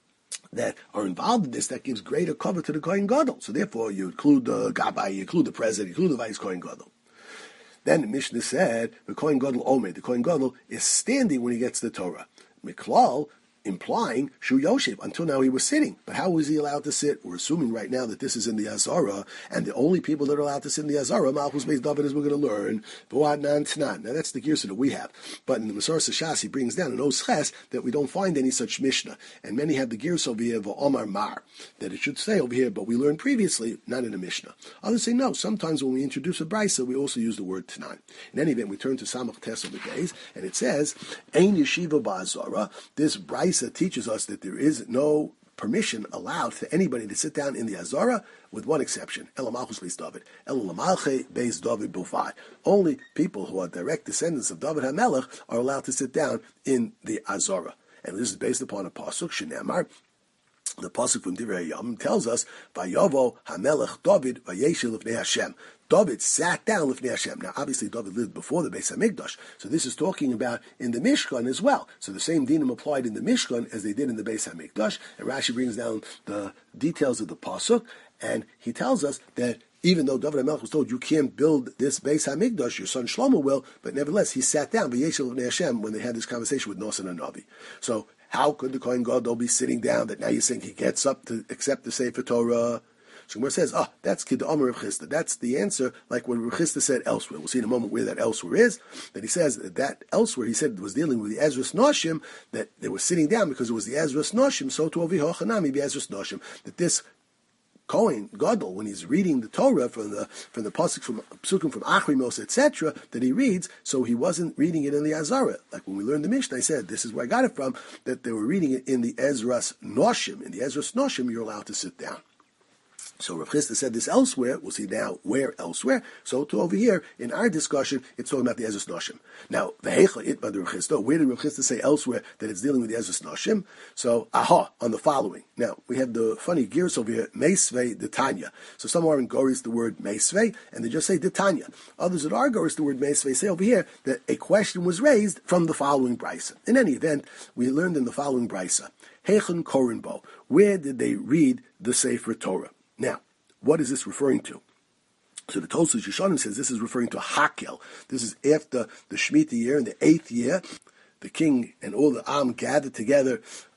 that are involved in this, that gives greater cover to the Kohen Gadol. So therefore, you include the Gabbai, you include the president, you include the vice Kohen Gadol. Then the Mishnah said, the Kohen Gadol Omed, the Kohen Gadol is standing when he gets the Torah. Miklal, implying Shu Yoshev. Until now he was sitting. But how was he allowed to sit? We're assuming right now that this is in the Azara, and the only people that are allowed to sit in the Azara, Malchus Beis David, as we're going to learn, V'Adnan Tanan. Now that's the Girsa that we have. But in the Masorah Shas, he brings down an Osches that we don't find any such Mishnah. And many have the Girsa over here, V'Omar Mar, that it should say over here, but we learned previously, not in a Mishnah. Others say no. Sometimes when we introduce a Brisa, we also use the word Tanan. In any event, we turn to Samach Tes of the days, and it says, Ein Yeshiva Ba'Azara. This Brisa teaches us that there is no permission allowed for anybody to sit down in the Azara, with one exception, Elamalchus Beis David, Elamalche Beis David Bilvad. Only people who are direct descendants of David HaMelech are allowed to sit down in the Azara. And this is based upon a pasuk, Shenemar. The pasuk from Divrei Yom tells us, Vayavo HaMelech David Vayeshil Lifnei Hashem. David sat down Lifnei Hashem. Now, obviously, David lived before the Beis HaMikdash, so this is talking about in the Mishkan as well. So the same dinim applied in the Mishkan as they did in the Beis HaMikdash. And Rashi brings down the details of the pasuk, and he tells us that even though David HaMelech was told you can't build this Beis HaMikdash, your son Shlomo will, but nevertheless, he sat down Vayeshil Lifnei Hashem when they had this conversation with Nosson and Navi. So how could the Kohen Gadol be sitting down that now you're saying he gets up to accept the Sefer Torah? So Gemara says, oh, that's Kid Omer Rav Chisda. That's the answer, like what Rav Chisda said elsewhere. We'll see in a moment where that elsewhere is. That he says that, that elsewhere, he said it was dealing with the Ezras Noshim, that they were sitting down because it was the Ezras Noshim, so to Ovi Hochanami be Ezras Noshim. That this Kohen Gadol, when he's reading the Torah from the from the pasuk from Psukim from Achrimos, et cetera, that he reads, so he wasn't reading it in the Azara. Like when we learned the Mishnah, I said this is where I got it from, that they were reading it in the Ezras Noshim. In the Ezras Noshim, you're allowed to sit down. So Rav Chisda said this elsewhere. We'll see now where elsewhere. So to over here, in our discussion, it's talking about the Ezras Noshim. Now, Vehecha it by the Rav Chisda. Where did Rav Chisda say elsewhere that it's dealing with the Ezras Noshim? So, aha, on the following. Now, we have the funny gears over here, Meisvei Detanya. So some are in Goris the word Meisvei, and they just say Detanya. Others that are Goris the word Meisvei say over here that a question was raised from the following brisa. In any event, we learned in the following brisa, Heichen Korinbo. Where did they read the Sefer Torah? Now, what is this referring to? So the Tosfos Yeshanim says this is referring to Hakel. This is after the Shemitah year, in the eighth year, the king and all the Am gathered together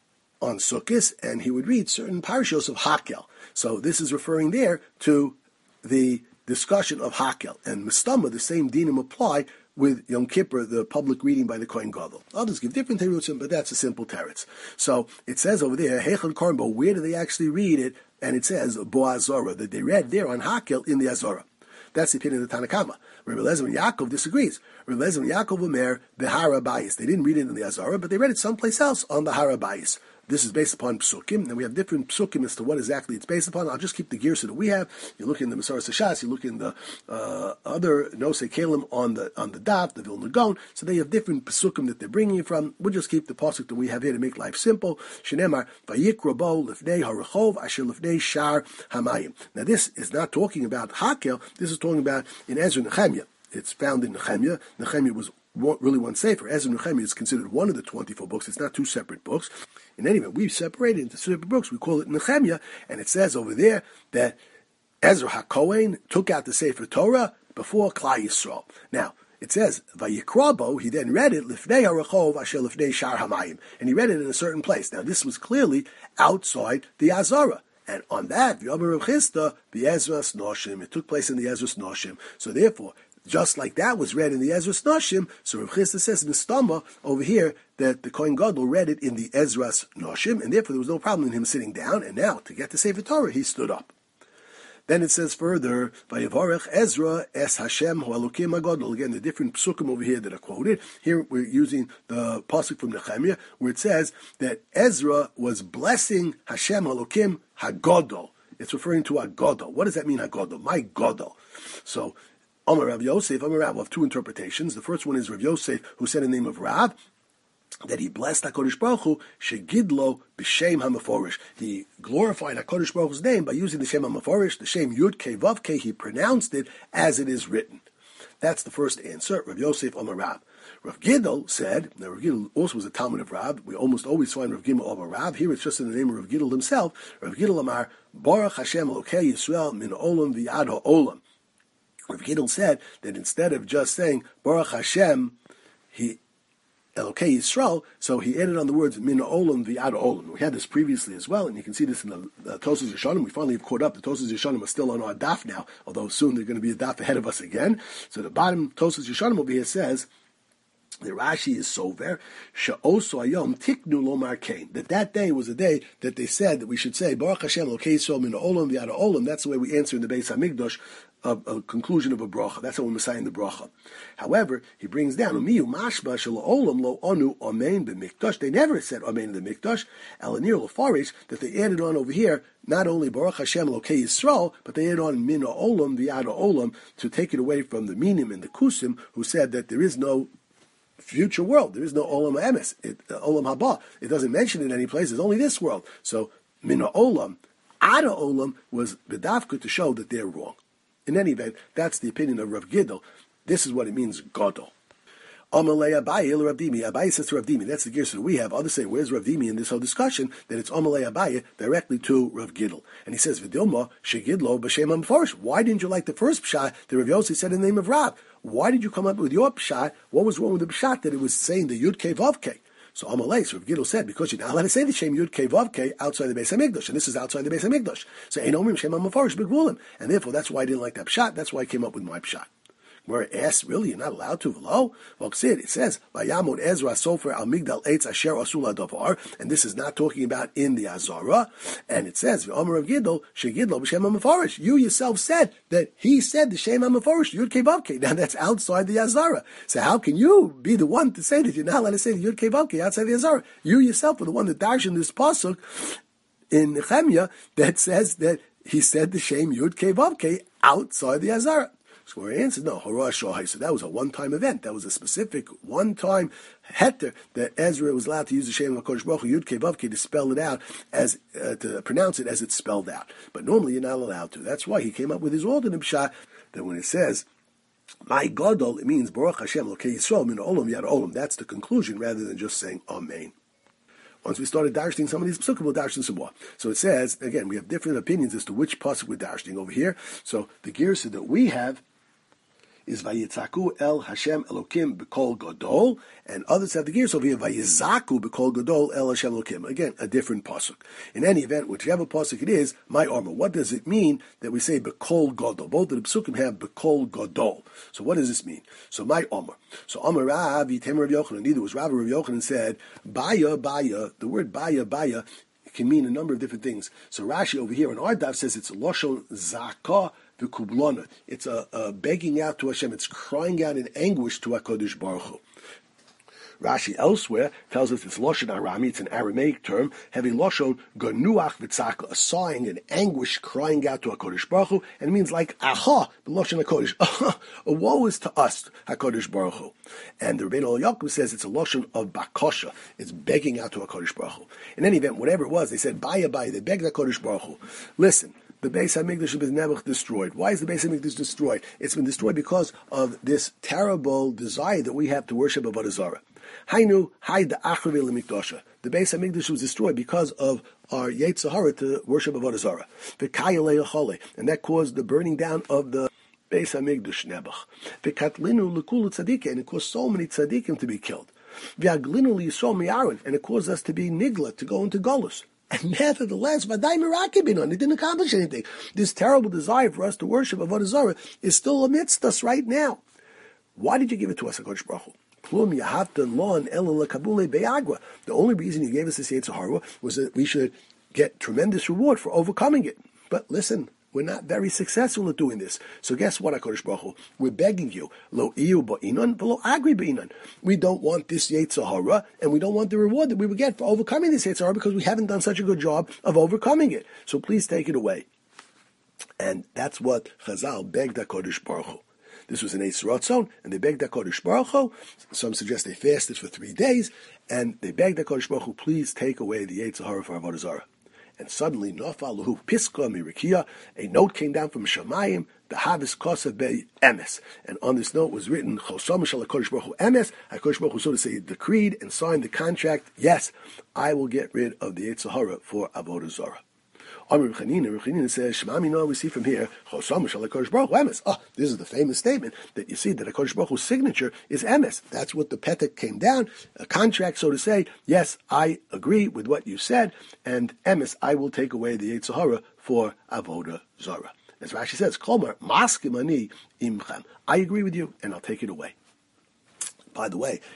on Sukkot, and he would read certain parashos of Hakel. So this is referring there to the discussion of Hakel. And Mistama, the same dinim apply with Yom Kippur, the public reading by the Kohen Gadol. Others give different terutzim, but that's a simple teretz. So it says over there, Heichel Korbo, where do they actually read it? And it says, Bo Azora, that they read there on Hakel in the Azora. That's the opinion of the Tanakama. Rabbi Eliezer and Yaakov disagrees. Rabbi Eliezer and Yaakov Omer, Behara Bayis. They didn't read it in the Azora, but they read it someplace else on the Hara Bayis. This is based upon psukim, and we have different psukim as to what exactly it's based upon. I'll just keep the gears that we have. You look in the Masorah Shas, you look in the uh, other Nosei Kalim on the on the Daf, the Vilna Gaon. So they have different psukim that they're bringing it from. We'll just keep the pasuk that we have here to make life simple. Shenemar Vayikra Bo Lifnei Harachov Asher Lifnei Shar Hamayim. Now this is not talking about Hakel. This is talking about in Ezra Nehemiah. It's found in Nehemiah. Nehemiah was really one sefer. Ezra Nehemiah is considered one of the twenty-four books. It's not two separate books. In any event, we've separated into separate books. We call it Nehemiah, and it says over there that Ezra HaKohen took out the Sefer Torah before Klal Yisrael. Now, it says, Vayikrabo, he then read it, Lifnei HaRachov Asher Lifnei Shar Hamayim, and he read it in a certain place. Now, this was clearly outside the Azara. And on that, V'yomer Rav Chisda, the Ezras Noshim, it took place in the Ezras Noshim. So therefore, just like that was read in the Ezras Noshim, so Rav Chisda says in the Stama over here that the Kohen Gadol read it in the Ezras Noshim, and therefore there was no problem in him sitting down, and now, to get the Sefer Torah, he stood up. Then it says further, Vayevarech Ezra es Hashem hu Elokim HaGadol. Again, the different psukim over here that are quoted. Here we're using the pasuk from Nehemiah, where it says that Ezra was blessing Hashem Elokim HaGadol. It's referring to HaGadol. What does that mean, HaGadol? My Gadol. So, Amar Rav Yosef, Amar Rav, we'll have two interpretations. The first one is Rav Yosef, who said in the name of Rav, that he blessed HaKadosh Baruch Hu, Shegidlo b'Shem HaMeforish. He glorified HaKadosh Baruch Hu's name by using the Shem HaMeforish, the Shem Yud Kei Vav Kei. He pronounced it as it is written. That's the first answer. Rav Yosef Amar Rav. Rav Gidl said, now Rav Gidl also was a Talmud of Rav. We almost always find Rav Gimel Amar Rav. Here it's just in the name of Rav Gidl himself. Rav Gidl Amar, Baruch Hashem Elokei Yisrael min Olam v'yad ha'olam. Rav Gidl said that instead of just saying Baruch Hashem, he Elokei Yisrael, so he added on the words Min Olam V'Ad Olam. We had this previously as well, and you can see this in the, the Tosfos Yeshanim. We finally have caught up. The Tosfos Yeshanim are still on our daf now, although soon they're going to be a daf ahead of us again. So the bottom Tosfos Yeshanim over here says, the Rashi is sover, she'oso ayom tiknu lomar kain. That that day was a day that they said that we should say Baruch Hashem Elokei Yisrael Min Olam V'Ad Olam. That's the way we answer in the Beis Hamikdash. A, a conclusion of a bracha. That's how we're Messiah in the bracha. However, he brings down Umiyu mashba shel olam lo onu amen b'mikdash. They never said amen in the mikdash. Elanir lefarish that they added on over here not only Baruch Hashem Elokei Yisrael, but they added on min olam v'yad olam to take it away from the minim and the kusim who said that there is no future world. There is no olam emes, it, uh, olam haba. It doesn't mention it in any place. There's only this world. So min olam, ada olam was bedavka to show that they're wrong. In any event, that's the opinion of Rav Gidl. This is what it means, Gadol. Amalei Abaye Rav Dimi. Abaye says to Rav Dimi. That's the gears that we have. Others say, where's Rav Dimi in this whole discussion? That it's Amalei Abaye directly to Rav Gidl. And he says, V'dilma shegidlo b'shem HaMeforish. Why didn't you like the first pshat that Rav Yossi said in the name of Rav? Why did you come up with your pshat? What was wrong with the pshat that it was saying the Yud Kei Vav Kei? So Amalei, so Rav Gidl said, because you're not allowed to say the Shem Yud Kei Vav Kei outside the Beis HaMikdash, and this is outside the Beis HaMikdash. So Ein Omrim Shem HaMeforish B'Gvulim. And therefore, that's why I didn't like that pshat. That's why I came up with my pshat. Where it asks, really, you're not allowed to? V'lo? Well, it says, Vayamod Ezra Sofer Al Migdal Eitz Asher Asula Davar, and this is not talking about in the Azara. And it says, V'omer of Gidl, Shegidlo B'Shem HaMeforish. You yourself said that he said the Shem HaMeforish, Yud Kei Vav Kei. Now that's outside the Azara. So how can you be the one to say that you're not allowed to say the Yud Kei Vav Kei outside the Azara? You yourself were the one that dashed in this pasuk in Nehemiah that says that he said the Shem Yud Kei Vav Kei outside the Azara. So he answers, no, Hora Shohai. So that was a one-time event. That was a specific one-time heter that Ezra was allowed to use the Shem HaKodesh Baruch Hu, Yud Kei Vav Kei, to spell it out, as uh, to pronounce it as it's spelled out. But normally you're not allowed to. That's why he came up with his alternate pshat, that when it says, my Gadol, it means Baruch Hashem Elokei Yisrael Min Olam Yad Olam. That's the conclusion, rather than just saying Amen. Once we started darshing some of these psukim, we'll darshing some more. So it says, again, we have different opinions as to which pasuk we're darshing over here. So the girsa that we have is Vayitzaku El Hashem Elokim B'Kol Gadol, and others have the gears over here, Vayizaku B'Kol Gadol El Hashem Elokim. Again, a different pasuk. In any event, whichever pasuk it is, my armor. What does it mean that we say B'Kol Gadol? Both of the psukim have B'Kol Gadol. So what does this mean? So my armor. So Amar Rav Yitem Rav Yochanan. Neither was Rav Rav Yochanan said Baya Baya. The word Baya Baya can mean a number of different things. So Rashi over here in our daf says it's Loshon Zakah. It's a, a begging out to Hashem. It's crying out in anguish to HaKadosh Baruch Hu. Rashi elsewhere tells us it's Lashon Arami. It's an Aramaic term, having Lashon Ganuach V'tzaka, a sighing and anguish, crying out to HaKadosh Baruch Hu, and it means like Aha, the Lashon HaKadosh. A woe is to us, HaKadosh Baruch Hu. And the Rebbeinu Yaakov says it's a Lashon of Bakosha. It's begging out to HaKadosh Baruch Hu. In any event, whatever it was, they said Baya Baya. They begged HaKadosh Baruch Hu. Listen. The Beis HaMikdash has been never destroyed. Why is the Beis HaMikdash destroyed? It's been destroyed because of this terrible desire that we have to worship Avodah Zarah. Hainu Hay Da'achave L'Mikdasha. The Beis HaMikdash was destroyed because of our Yetzer Hara to worship Avodah Zarah. V'kaya le'achole, and that caused the burning down of the Beis HaMikdash Nebuch. V'katlinu l'kulu tzaddikim, and it caused so many tzaddikim to be killed. V'aglinu li'yisrael mi'aron, and it caused us to be nigla, to go into Golus. And nevertheless, Vaday Merakibinon, it didn't accomplish anything. This terrible desire for us to worship Avodah Zarah is still amidst us right now. Why did you give it to us, HaKadosh Baruch Hu? The only reason you gave us this Yetzer Hara was that we should get tremendous reward for overcoming it. But listen, we're not very successful at doing this. So guess what, HaKadosh Baruch Hu? We're begging you. Lo iyu ba'inan, v'lo agri ba'inan. We don't want this Yetzer Hara, and we don't want the reward that we would get for overcoming this Yetzer Hara, because we haven't done such a good job of overcoming it. So please take it away. And that's what Chazal begged HaKadosh Baruch Hu. This was an Eitz Ratzon, and they begged HaKadosh Baruch Hu. Some suggest they fasted for three days, and they begged HaKadosh Baruch Hu, please take away the Yetzer Hara for Avodah Zarah. And suddenly, Nafaluhu Piska Mirikia, a note came down from Shamayim, the Havis Kosav Be Emes. And on this note was written, Chosam Shal HaKadosh Baruch Hu Emes. HaKadosh Baruch Hu, so to say, decreed and signed the contract. Yes, I will get rid of the Yetzer Hara for Avodah Zarah. Amr Chanina, Chanina says, Shemamina, we see from here, Chosam Shal HaKadosh Baruch Hu Emes. Oh, this is the famous statement that you see that HaKadosh Baruch Hu's signature is Emes. That's what the Petek came down, a contract, so to say. Yes, I agree with what you said, and Emes, I will take away the Yetzer Hara for Avodah Zarah. As Rashi says, Kolmar, Maskim ani imchem. I agree with you, and I'll take it away. By the way,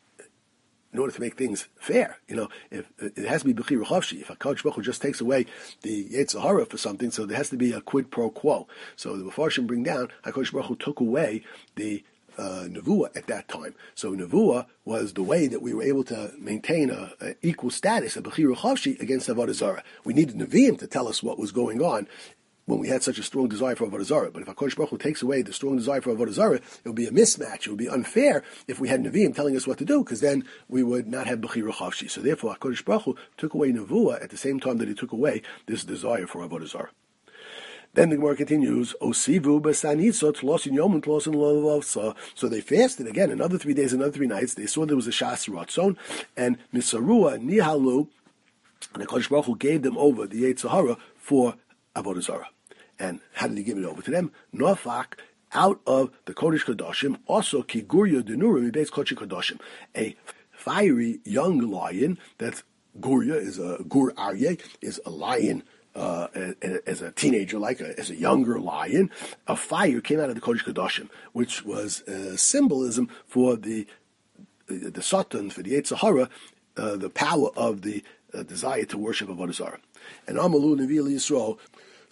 in order to make things fair, you know, if it has to be b'chira chavshi. If HaKadosh Baruch Hu just takes away the Yetzer Hara for something, so there has to be a quid pro quo. So the Mefarshim bring down HaKadosh Baruch Hu took away the uh, nevuah at that time. So nevuah was the way that we were able to maintain a, a equal status, a b'chira chavshi, against Avodah Zarah. We needed Nevi'im to tell us what was going on when we had such a strong desire for Avodah Zarah. But if HaKadosh Baruch Hu takes away the strong desire for Avodah Zarah, it would be a mismatch. It would be unfair if we had Nevi'im telling us what to do, because then we would not have Bechira Chavshi. So therefore, HaKadosh Baruch Hu took away Nevuah at the same time that he took away this desire for Avodah Zarah. Then the Gemara continues, Osivu b'sanitzot losin yom and losin lovavsa. So they fasted again another three days, another three nights. They saw there was a Shas Ratzon, and Misarua Nihalu, and HaKadosh Baruch Hu gave them over the Yetzer Hara for Avodah Zarah. And how did he give it over to them? Nofak, out of the Kodesh Kodashim, also Kigurya Denura Mibeitz Kodesh Kodashim, a fiery young lion. That's Gurya, is a Gur Aryeh, is a lion uh, as a teenager, like a, as a younger lion. A fire came out of the Kodesh Kodashim, which was a symbolism for the the, the Satan, for the Yetzer Hara, uh, the power of the uh, desire to worship Avodah Zarah. And Amalu Nevi Yisrael.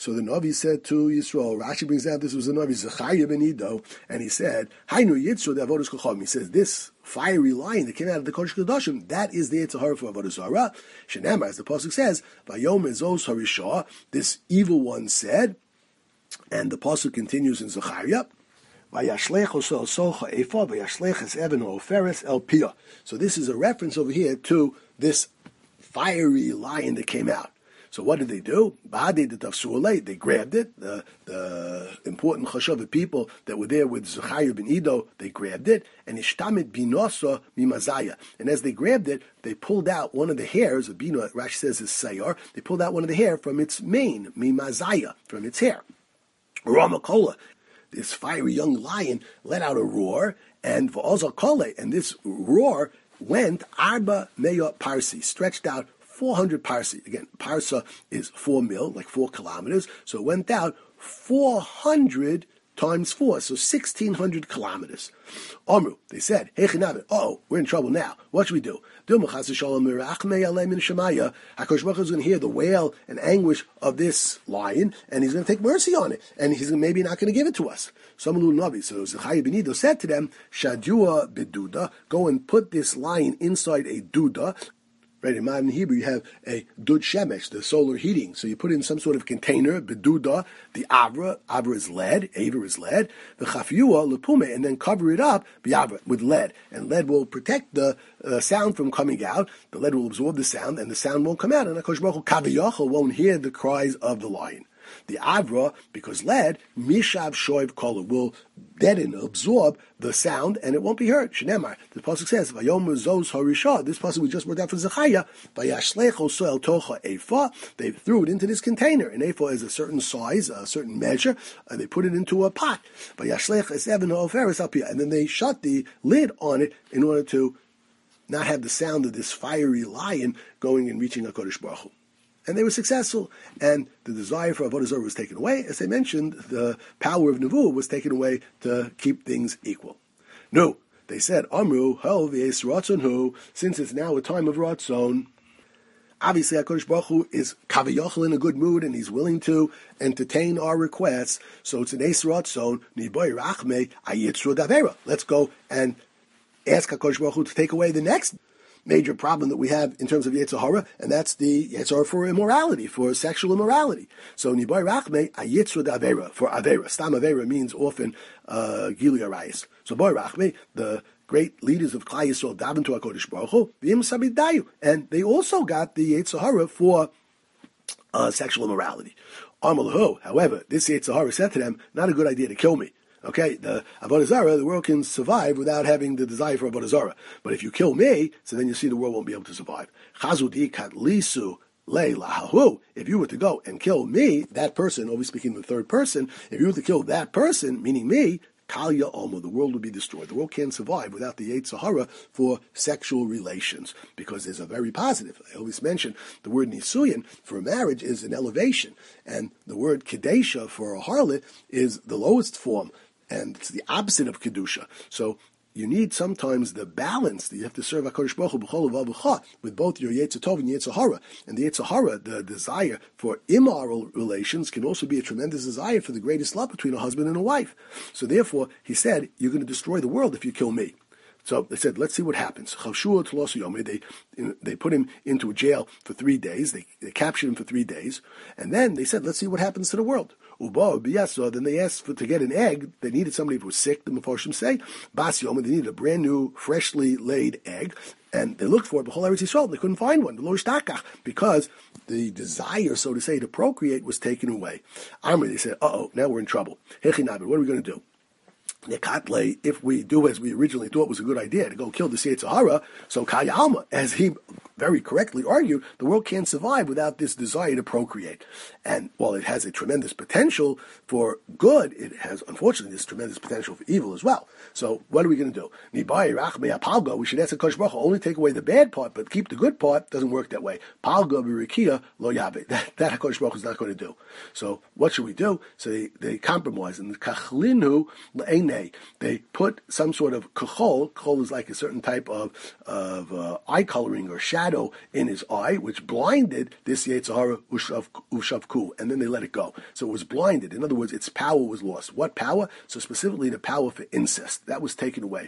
So the Navi said to Yisrael, Rashi brings out this was the Navi Zechariah ben Iddo, and he said, Hainu Yitzro de Avodas Kocham. He says, this fiery lion that came out of the Kodesh Kodashim, that is the Yetzer Hara for Avodah Zarah. Shenamar, as the pasuk says, Vayom ezos harishah, this evil one said, and the pasuk continues in Zechariah, Vayashlech osel socha efa, vayashlech es even oferes el pia. So this is a reference over here to this fiery lion that came out. So what did they do? They grabbed it. The, the important chashavah people that were there with Zechariah ben Iddo, they grabbed it, and ishtamit binosa mimazaya. And as they grabbed it, they pulled out one of the hairs. A bino, Rashi says, is sayar. They pulled out one of the hair from its mane, mimazaya, from its hair. Ramakola. This fiery young lion let out a roar, and v'ozakole, and this roar went arba meya parsi, stretched out four hundred parsi. Again, parsa is four mil, like four kilometers. So it went out four hundred times four, so sixteen hundred kilometers. Omru, they said, hey, oh, we're in trouble now. What should we do? HaKadosh Baruch Hu is going to hear the wail and anguish of this lion, and he's going to take mercy on it, and he's maybe not going to give it to us. So Zechariah ben Iddo said to them, Shadua beduda, go and put this lion inside a duda. Right, in modern Hebrew, you have a dud shemesh, the solar heating. So you put in some sort of container, beduda, the avra, avra is lead, aver is lead, the chafiyua, lepume, and then cover it up, biavra, with lead. And lead will protect the uh, sound from coming out. The lead will absorb the sound, and the sound won't come out. And HaKadosh Baruch Hu kaviyachol won't hear the cries of the lion. The avra, because lead, mishav shoiv kola, will deaden, absorb the sound, and it won't be heard. Shnemar, the pasuk says, "Vayom zos harishah." This pasuk we just worked out for Zechariah. Vayashlecho soel tocha efa. They threw it into this container. An efa is a certain size, a certain measure, and they put it into a pot. Vayashlech es even ha'oferes alpia, and then they shut the lid on it in order to not have the sound of this fiery lion going and reaching HaKadosh Baruch Hu. And they were successful, and the desire for Avodah Zarah was taken away. As I mentioned, the power of Nevuah was taken away to keep things equal. No, they said, Amru, ho v'es ratzon hu, since it's now a time of ratzon, obviously HaKadosh Baruch Hu is kaviyachol in a good mood, and he's willing to entertain our requests, so it's an es ratzon, niboy rachme ayitzru davera. Let's go and ask HaKadosh Baruch Hu to take away the next major problem that we have in terms of Yetzer Hara, and that's the Yetzer Hara for immorality, for sexual immorality. So Niboy Rachme Ayitzrud Avera, for Avera. Stam Avera means often uh, Gili Arayis. So Boy Rachme, the great leaders of Klal Yisrael daven to HaKadosh Baruch Hu, V'im Sabidayu, and they also got the Yetzer Hara for uh, sexual immorality. Amalahu, however, this Yetzer Hara said to them, not a good idea to kill me. Okay, the Avodah Zarah, the world can survive without having the desire for Avodah Zarah. But if you kill me, so then you see the world won't be able to survive. Chazudi katlisu leilahu. If you were to go and kill me, that person, always speaking in the third person, if you were to kill that person, meaning me, Kalya Omo, the world would be destroyed. The world can't survive without the Yetzer Hara for sexual relations, because there's a very positive. I always mention the word nisuyin for marriage is an elevation, and the word kedesha for a harlot is the lowest form, and it's the opposite of kedusha. So you need sometimes the balance that you have to serve HaKadosh Baruch Hu b'chol v'avcha with both your Yetzer Tov and Yetzer Hara. And the Yetzer Hara, the desire for immoral relations, can also be a tremendous desire for the greatest love between a husband and a wife. So therefore, he said, you're going to destroy the world if you kill me. So they said, let's see what happens. They, they put him into a jail for three days. They, they captured him for three days. And then they said, let's see what happens to the world. Then they asked for, to get an egg. They needed somebody who was sick, the Mefarshim say. Bas Yom, they needed a brand new, freshly laid egg. And they looked for it, B'chol Eretz Yisrael. They couldn't find one, because the desire, so to say, to procreate was taken away. Amri, they said, uh-oh, now we're in trouble. What are we going to do? If we do as we originally thought was a good idea, to go kill the Yetzer Hara, so Kaya Alma, as he very correctly argued, the world can't survive without this desire to procreate. And while it has a tremendous potential for good, it has, unfortunately, this tremendous potential for evil as well. So what are we going to do? We should ask HaKadosh Baruch Hu, only take away the bad part, but keep the good part. Doesn't work that way. Palga b'rikia lo yabe. That HaKadosh Baruch Hu is not going to do. So what should we do? So they, they compromise. And the kachlinu le'ein Aine. They put some sort of kachol. Kachol is like a certain type of, of uh, eye coloring or shadow in his eye, which blinded this Yetzer Hara Ushavku, and then they let it go. So it was blinded. In other words, its power was lost. What power? So specifically the power for incest. That was taken away.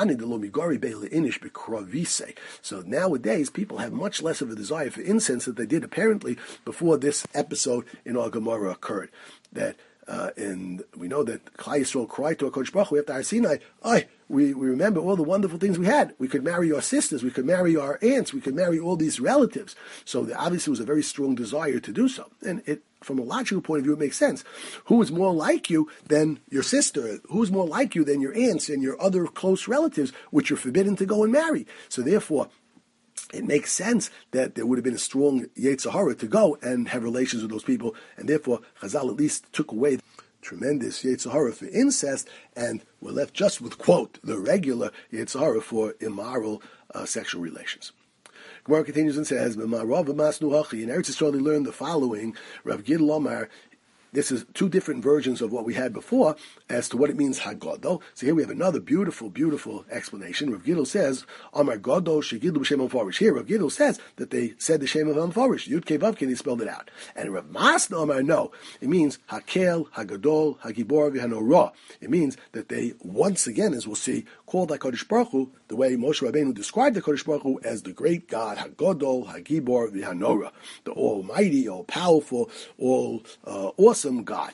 So nowadays, people have much less of a desire for incense than they did apparently before this episode in our Gemara occurred. That uh, and we know that Klal Yisrael cried to HaKadosh Baruch Hu after Har Sinai, "Ay, we, we remember all the wonderful things we had. We could marry our sisters, we could marry our aunts, we could marry all these relatives." So there obviously was a very strong desire to do so. And it, from a logical point of view, it makes sense. Who is more like you than your sister? Who is more like you than your aunts and your other close relatives, which you're forbidden to go and marry? So therefore, it makes sense that there would have been a strong Yetzer Hara to go and have relations with those people, and therefore Chazal at least took away tremendous Yetzer Hara for incest, and we're left just with, quote, the regular Yetzer Hara for immoral uh, sexual relations. Gemara continues and says, in Eretz Yisrael they learned the following, Rav Gidl Omar. This is two different versions of what we had before as to what it means Hagodo. So here we have another beautiful, beautiful explanation. Rav Gidl says, Amar Godo Shegidlu B'Shem HaMeforish. Here Rav Gidl says that they said the Shem of HaMeforish. Yud Kei Vav Kei, they spelled it out. And Rav Masna Amar, no. It means Hakel, Hagadol, Hagibor, V'Hanora. It means that they, once again, as we'll see, called HaKadosh Baruch Hu, the way Moshe Rabbeinu described the HaKadosh Baruch Hu as the great God, Hagodol, Hagibor, V'Hanora. The almighty, all-powerful, all uh, awesome God.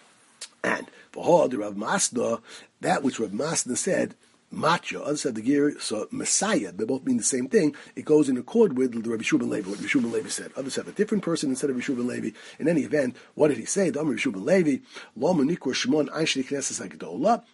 And for the Rav Masna, that which Rav Masna said, Matcha, other said the gear, so Messiah, they both mean the same thing. It goes in accord with the Rabbi Shua ben Levi, what Rabbi Shua ben Levi said. Others have a different person instead of Rabbi Shua ben Levi. In any event, what did he say? The Rabbi Shua ben Levi, Lo Manikra Shimon Anshe Knesses HaGedola.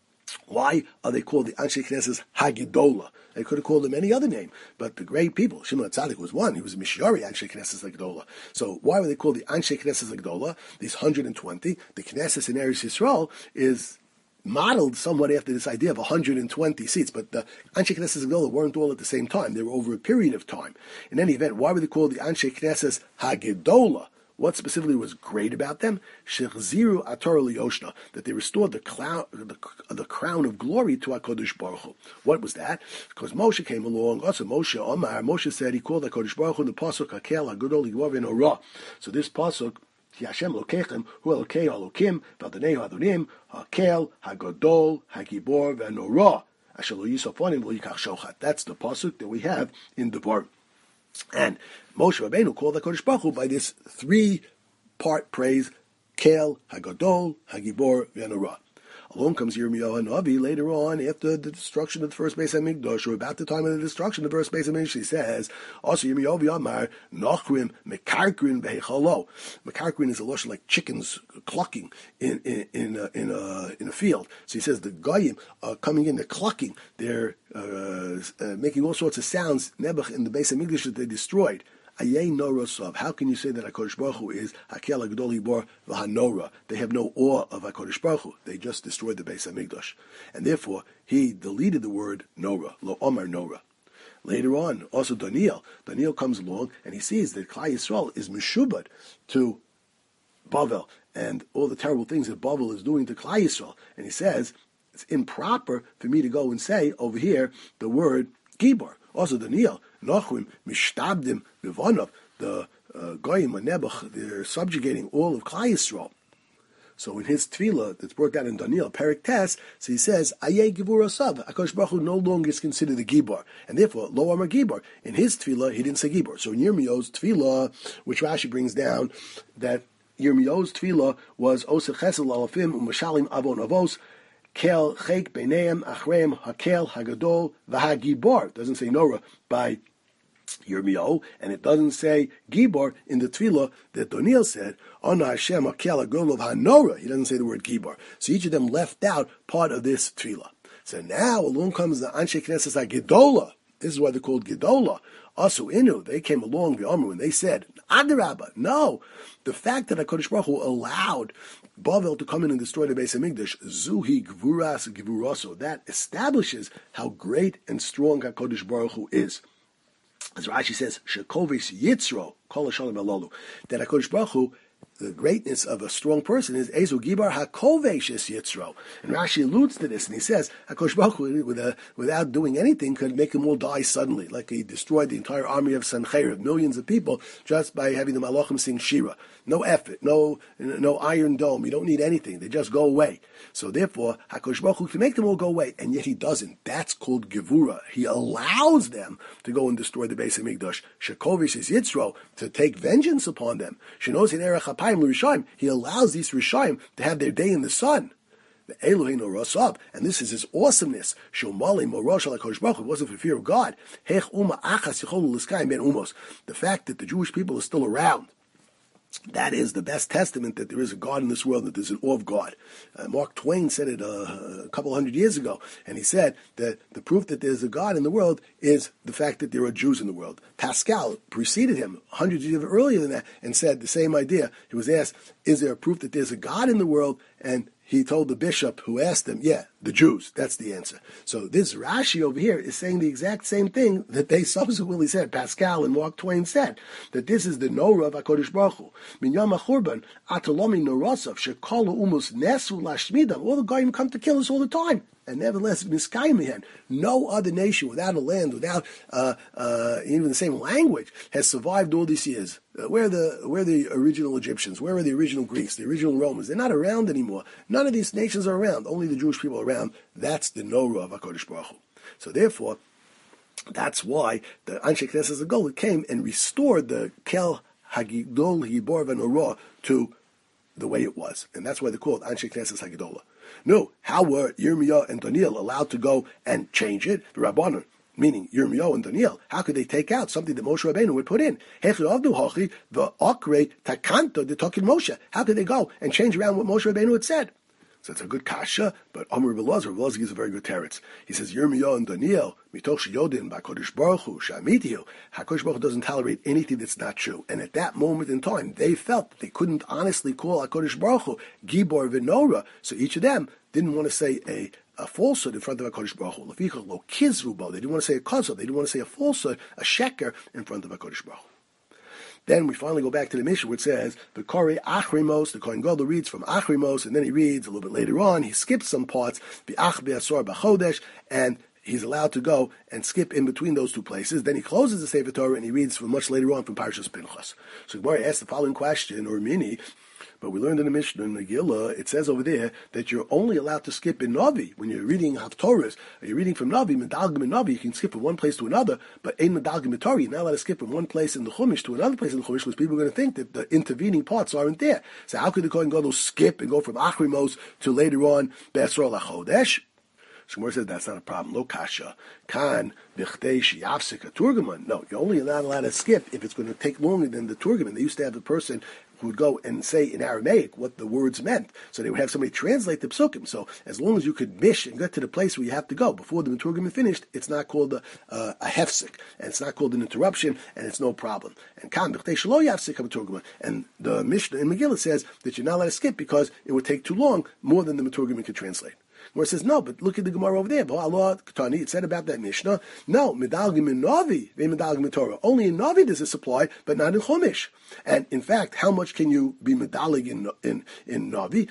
Why are they called the Anshe Knesses HaGedola? They could have called him any other name, but the great people, Shimon HaTzadik was one. He was a Mishyari Anshe Knesses HaGedola. So why were they called the Anshe Knesses HaGedola? These one hundred twenty. The Knesses in Eretz Yisrael is modeled somewhat after this idea of one hundred twenty seats, but the Anshe Knesses HaGedola weren't all at the same time. They were over a period of time. In any event, why were they called the Anshe Knesses HaGedola? What specifically was great about them? Shechziru ator liyoshna, that they restored the, clown, the, the crown of glory to HaKadosh Baruch Hu. What was that? Because Moshe came along. Also, Moshe Omar, Moshe said he called HaKadosh Baruch Hu in the pasuk Hakel HaGadol Yigvor V'Norah. So this pasuk, Ki Hashem Lokechem Hu Elokei Elokim V'Adonai Adonim Hakel HaGadol HaGibor V'Norah Asher Lo Yisofonim Lo Yikach Shochat. That's the pasuk that we have in Devarim. And Moshe Rabbeinu called HaKadosh Baruch Hu by this three-part praise, Kel, Hagadol, Hagibor, V'Norah. Along comes Yirmiyahu HaNavi later on, after the destruction of the first Beis HaMikdash, or about the time of the destruction of the first Beis HaMikdash, he says, also Yirmiyahu V'Amar, Nochrim, Mekarkrin V'Hechalo. Mekarkrin is a lotion like chickens clucking in in in a, in a, in a field. So he says the Goyim are coming in, they're clucking, they're uh, uh, making all sorts of sounds, Nebuch, in the Beis HaMikdash that they destroyed. How can you say that HaKadosh Baruch Hu is Hakel HaGadol Hibor V'Hanora? They have no awe of HaKadosh Baruch Hu. They just destroyed the Beis HaMikdash. And therefore, he deleted the word Nora, Lo Omar Nora. Later on, also Daniel. Daniel comes along and he sees that Klal Yisrael is meshubad to Bavel and all the terrible things that Bavel is doing to Klal Yisrael. And he says, it's improper for me to go and say over here the word Gibor. Also Daniel, Nochrim, Mishtabdim, Vivonov, the uh, Goyim, Nebuch, they're subjugating all of Klal Yisrael. So in his tefillah that's brought down in Daniel, Perek Tes, so he says, Ayeh Givur Asav, HaKadosh Baruch Hu no longer is considered the Gibor. And therefore, Lo Amar Gibor. In his tefillah, he didn't say Gibor. So in Yirmiyahu's tefillah, which Rashi brings down, that Yirmiyahu's tefillah was Oseh Chesed Lalafim, U'Mashalim Avon Avos, Kel Chek Beineim Achreim Hakel Hagadol V'Hagibor. It doesn't say Nora by Yirmiyahu, and it doesn't say Gibor in the tefillah that Daniel said. Ona Hashem Hakel Hagadol V'Hanora. He doesn't say the word Gibor. So each of them left out part of this tefillah. So now along comes the Anshe Knesses HaGedola. This is why they're called Gedola. Asu Inu, they came along the Amru and they said, Adarabba, no. The fact that HaKadosh Baruch Hu allowed Bavel to come in and destroy the Beis HaMikdash, Zuhi Gvuras Gvuraso, that establishes how great and strong HaKadosh Baruch Hu is. As Rashi says, Shekovis Yitzro, Kol HaShalom Alolu, that HaKadosh Baruch Hu the greatness of a strong person is Ezu Gibar HaKovesh Es Yitzro. And Rashi alludes to this, and he says, HaKosh Baruch Hu, with a, without doing anything, could make them all die suddenly, like he destroyed the entire army of Sancheiriv, millions of people, just by having the Malachim sing Shira. No effort, no no iron dome. You don't need anything. They just go away. So therefore, HaKosh Baruch Hu can make them all go away, and yet he doesn't. That's called Gevura. He allows them to go and destroy the Beis HaMikdash. Shekovish is Yitzro, to take vengeance upon them. Shenos in Erech HaPayim L'Rishayim. He allows these Rishayim to have their day in the sun. The Eloheinu Rosab, and this is his awesomeness. Shomali Morosh HaKosh Baruch Hu. It wasn't for fear of God. Hech Uma Achas Yicholu L'Skayim Ben Umos. The fact that the Jewish people are still around, that is the best testament that there is a God in this world, that there's an awe of God. Uh, Mark Twain said it uh, a couple hundred years ago, and he said that the proof that there's a God in the world is the fact that there are Jews in the world. Pascal preceded him hundreds of years earlier than that and said the same idea. He was asked, is there a proof that there's a God in the world? And he told the bishop who asked him, yeah, the Jews. That's the answer. So this Rashi over here is saying the exact same thing that they subsequently said, Pascal and Mark Twain said, that this is the Norah of HaKadosh Baruch Hu. Min Yom HaChurban, Atalomi Norosav, Shekolu Umus Nesu Lashmidam. All the Goyim come to kill us all the time. And nevertheless, Miskayim, no other nation without a land, without uh, uh, even the same language, has survived all these years. Uh, where are the where are the original Egyptians? Where are the original Greeks? The original Romans? They're not around anymore. None of these nations are around. Only the Jewish people are around. That's the Norah of HaKadosh Baruch Hu. So therefore, that's why the Anshe Knesset Hagolah came and restored the Kel Hagidol Hibor V'Norah to the way it was, and that's why they're called Anshe Knesset Hagolah. No, how were Yirmiyahu and Daniel allowed to go and change it? The Rabbanon, meaning Yirmiyahu and Daniel, how could they take out something that Moshe Rabbeinu would put in? How could they go and change around what Moshe Rabbeinu had said? So it's a good kasha, but Amr Belazar, Belazar gives a very good teretz. He says, Yirmiyahu and Daniel, mitoch sheyodin b'Kodesh Baruch Hu, sha'amitihu, HaKadosh Baruch Hu doesn't tolerate anything that's not true. And at that moment in time, they felt that they couldn't honestly call HaKadosh Baruch Hu Gibor v'Norah. So each of them didn't want to say a, a falsehood in front of HaKadosh Baruch Hu. Lefichach lo kizvubo. They didn't want to say a kozov. They didn't want to say a falsehood, a sheker in front of HaKadosh Baruch Hu. Then we finally go back to the Mishnah where it says, the Kori Achrimos, the Kohen Gadol reads from Achrimos, and then he reads a little bit later on, he skips some parts, B'ach Be'asor B'chodesh, and he's allowed to go and skip in between those two places. Then he closes the Sefer Torah and he reads from much later on from Parshas Pinchas. So Gemara asks the following question, or mini, but we learned in the Mishnah, in Megillah, it says over there that you're only allowed to skip in Navi. When you're reading Haftorahs, or you're reading from Navi, Medalgim in Navi, you can skip from one place to another, but in Medalgim in Torah, you're not allowed to skip from one place in the Chumash to another place in the Chumash, because people are going to think that the intervening parts aren't there. So how could the Kohen Gadol skip and go from Achrimos to later on Be'asor Lachodesh? Shmuel says that's not a problem. Lo kasha. Kan b'chtei sheyafsik a turgaman. No, you're only not allowed to skip if it's going to take longer than the turgaman. They used to have the person who would go and say in Aramaic what the words meant. So they would have somebody translate the psukim. So as long as you could mish and get to the place where you have to go before the turgaman finished, it's not called a, uh, a hefsik, and it's not called an interruption, and it's no problem. And kan b'chtei shelo yafsik a turgaman. And the Mishnah in Megillah says that you're not allowed to skip because it would take too long, more than the turgaman could translate. Where it says, no, but look at the Gemara over there. It said about that Mishnah, no, medalgim in Navi, medalgim in Torah. Only in Navi does it supply, but not in Chumash. And in fact, how much can you be medalig in in in Navi?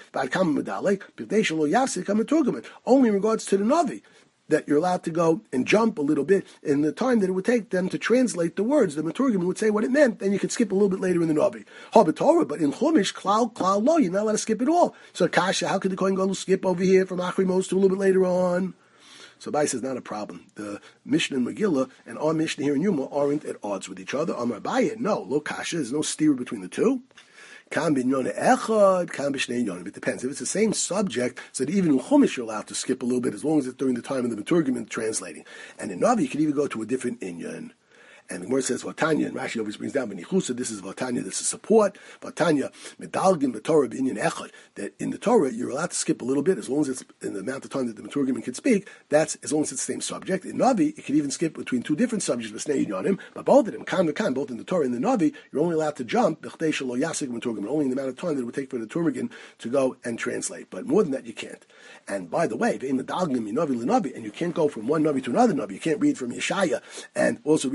Only in regards to the Navi, that you're allowed to go and jump a little bit in the time that it would take them to translate the words. The Maturgim would say what it meant, then you could skip a little bit later in the Navi. Torah, but in Chumash, klal, klal, lo, you're not allowed to skip it all. So Kasha, how could the Kohen Gadol skip over here from Achrimos to a little bit later on? So Bai says, not a problem. The Mishnah in Megillah and our Mishnah here in Yuma aren't at odds with each other. Amar Bai, no, lo Kasha, there's no steer between the two. It depends. If it's the same subject, so that even in Chumash you're allowed to skip a little bit as long as it's during the time of the Meturgim and translating. And in Navi you could even go to a different inyan. And the Gemara says Vatanya, and Rashi always brings down Benichusa. This is Vatanya. This is support. Vatanya medalgim b'Torah b'inyan echad. That in the Torah you're allowed to skip a little bit as long as it's in the amount of time that the Meturgim can speak. That's as long as it's the same subject. In Navi, it can even skip between two different subjects v'snei inyanim. But both of them, kan v'kan, both in the Torah and the Navi, you're only allowed to jump b'chtei shelo yasik Meturgim, only in the amount of time that it would take for the Turmagin to go and translate. But more than that, you can't. And by the way, in medalgim in Navi l'Navi, and you can't go from one Navi to another Navi. You can't read from Yeshaya and also read from Yirmiyah.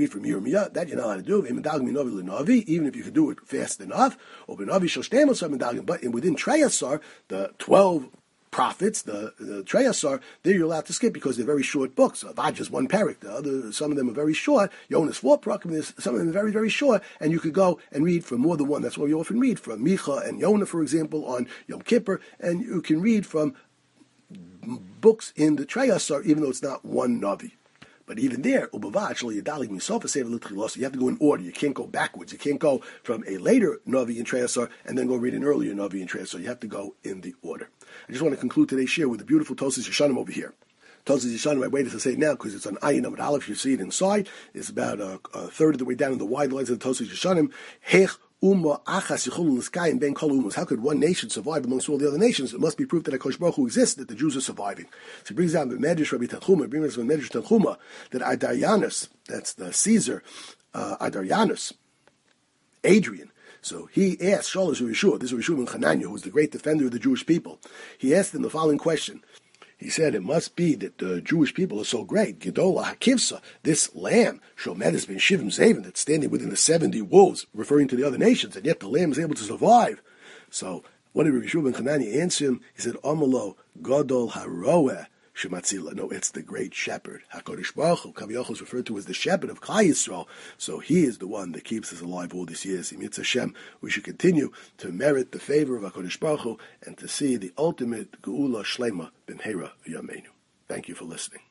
Yirmiyah, that you're not allowed to do. Even if you could do it fast enough. But within Treyasar, the twelve prophets, the, the Treyasar, there you're allowed to skip because they're very short books. Avad just one parak. The other, some of them are very short. Yonas four parakim. Some of them are very, very short, and you could go and read from more than one. That's why we often read from Micha and Yonah, for example, on Yom Kippur, and you can read from books in the Treyasar, even though it's not one Navi. But even there, you have to go in order. You can't go backwards. You can't go from a later Navi in Treyasar and then go read an earlier Navi in Treyasar. You have to go in the order. I just want to conclude today's share with the beautiful Tosas Yeshanim over here. Tosas Yeshanim, I waited to say it now because it's on Ayin Amud Aleph. You see it inside. It's about a, a third of the way down in the wide lines of the Tosas Yeshanim. Hech Umma achas yichulu l'skayim ben kol umas. How could one nation survive amongst all the other nations? It must be proof that HaKadosh Baruch Hu exists, that the Jews are surviving. So he brings down the Medrash Rabbi Tanchuma, brings down the Medrash Tanchuma, that Adarianus, that's the Caesar, uh, Adarianus, Adrian, so he asked Shalosh Yeshua, this is Yeshua ben Chananya, who was the great defender of the Jewish people. He asked him the following question. He said, it must be that the Jewish people are so great. Gedola HaKivsa, this lamb, Shomed has been Shivim Zevin, that's standing within the seventy wolves, referring to the other nations, and yet the lamb is able to survive. So, what did Rabbi Yeshua ben Chananya answer him? He said, Amalo Godol HaRoeh Shematzila. No, it's the great shepherd. HaKadosh Baruch Hu, Kaviyachol is referred to as the shepherd of Klal Yisrael. So he is the one that keeps us alive all these years. Imitz Hashem, we should continue to merit the favor of HaKadosh Baruch Hu and to see the ultimate Geula Shlema B'mheira Yameinu. Thank you for listening.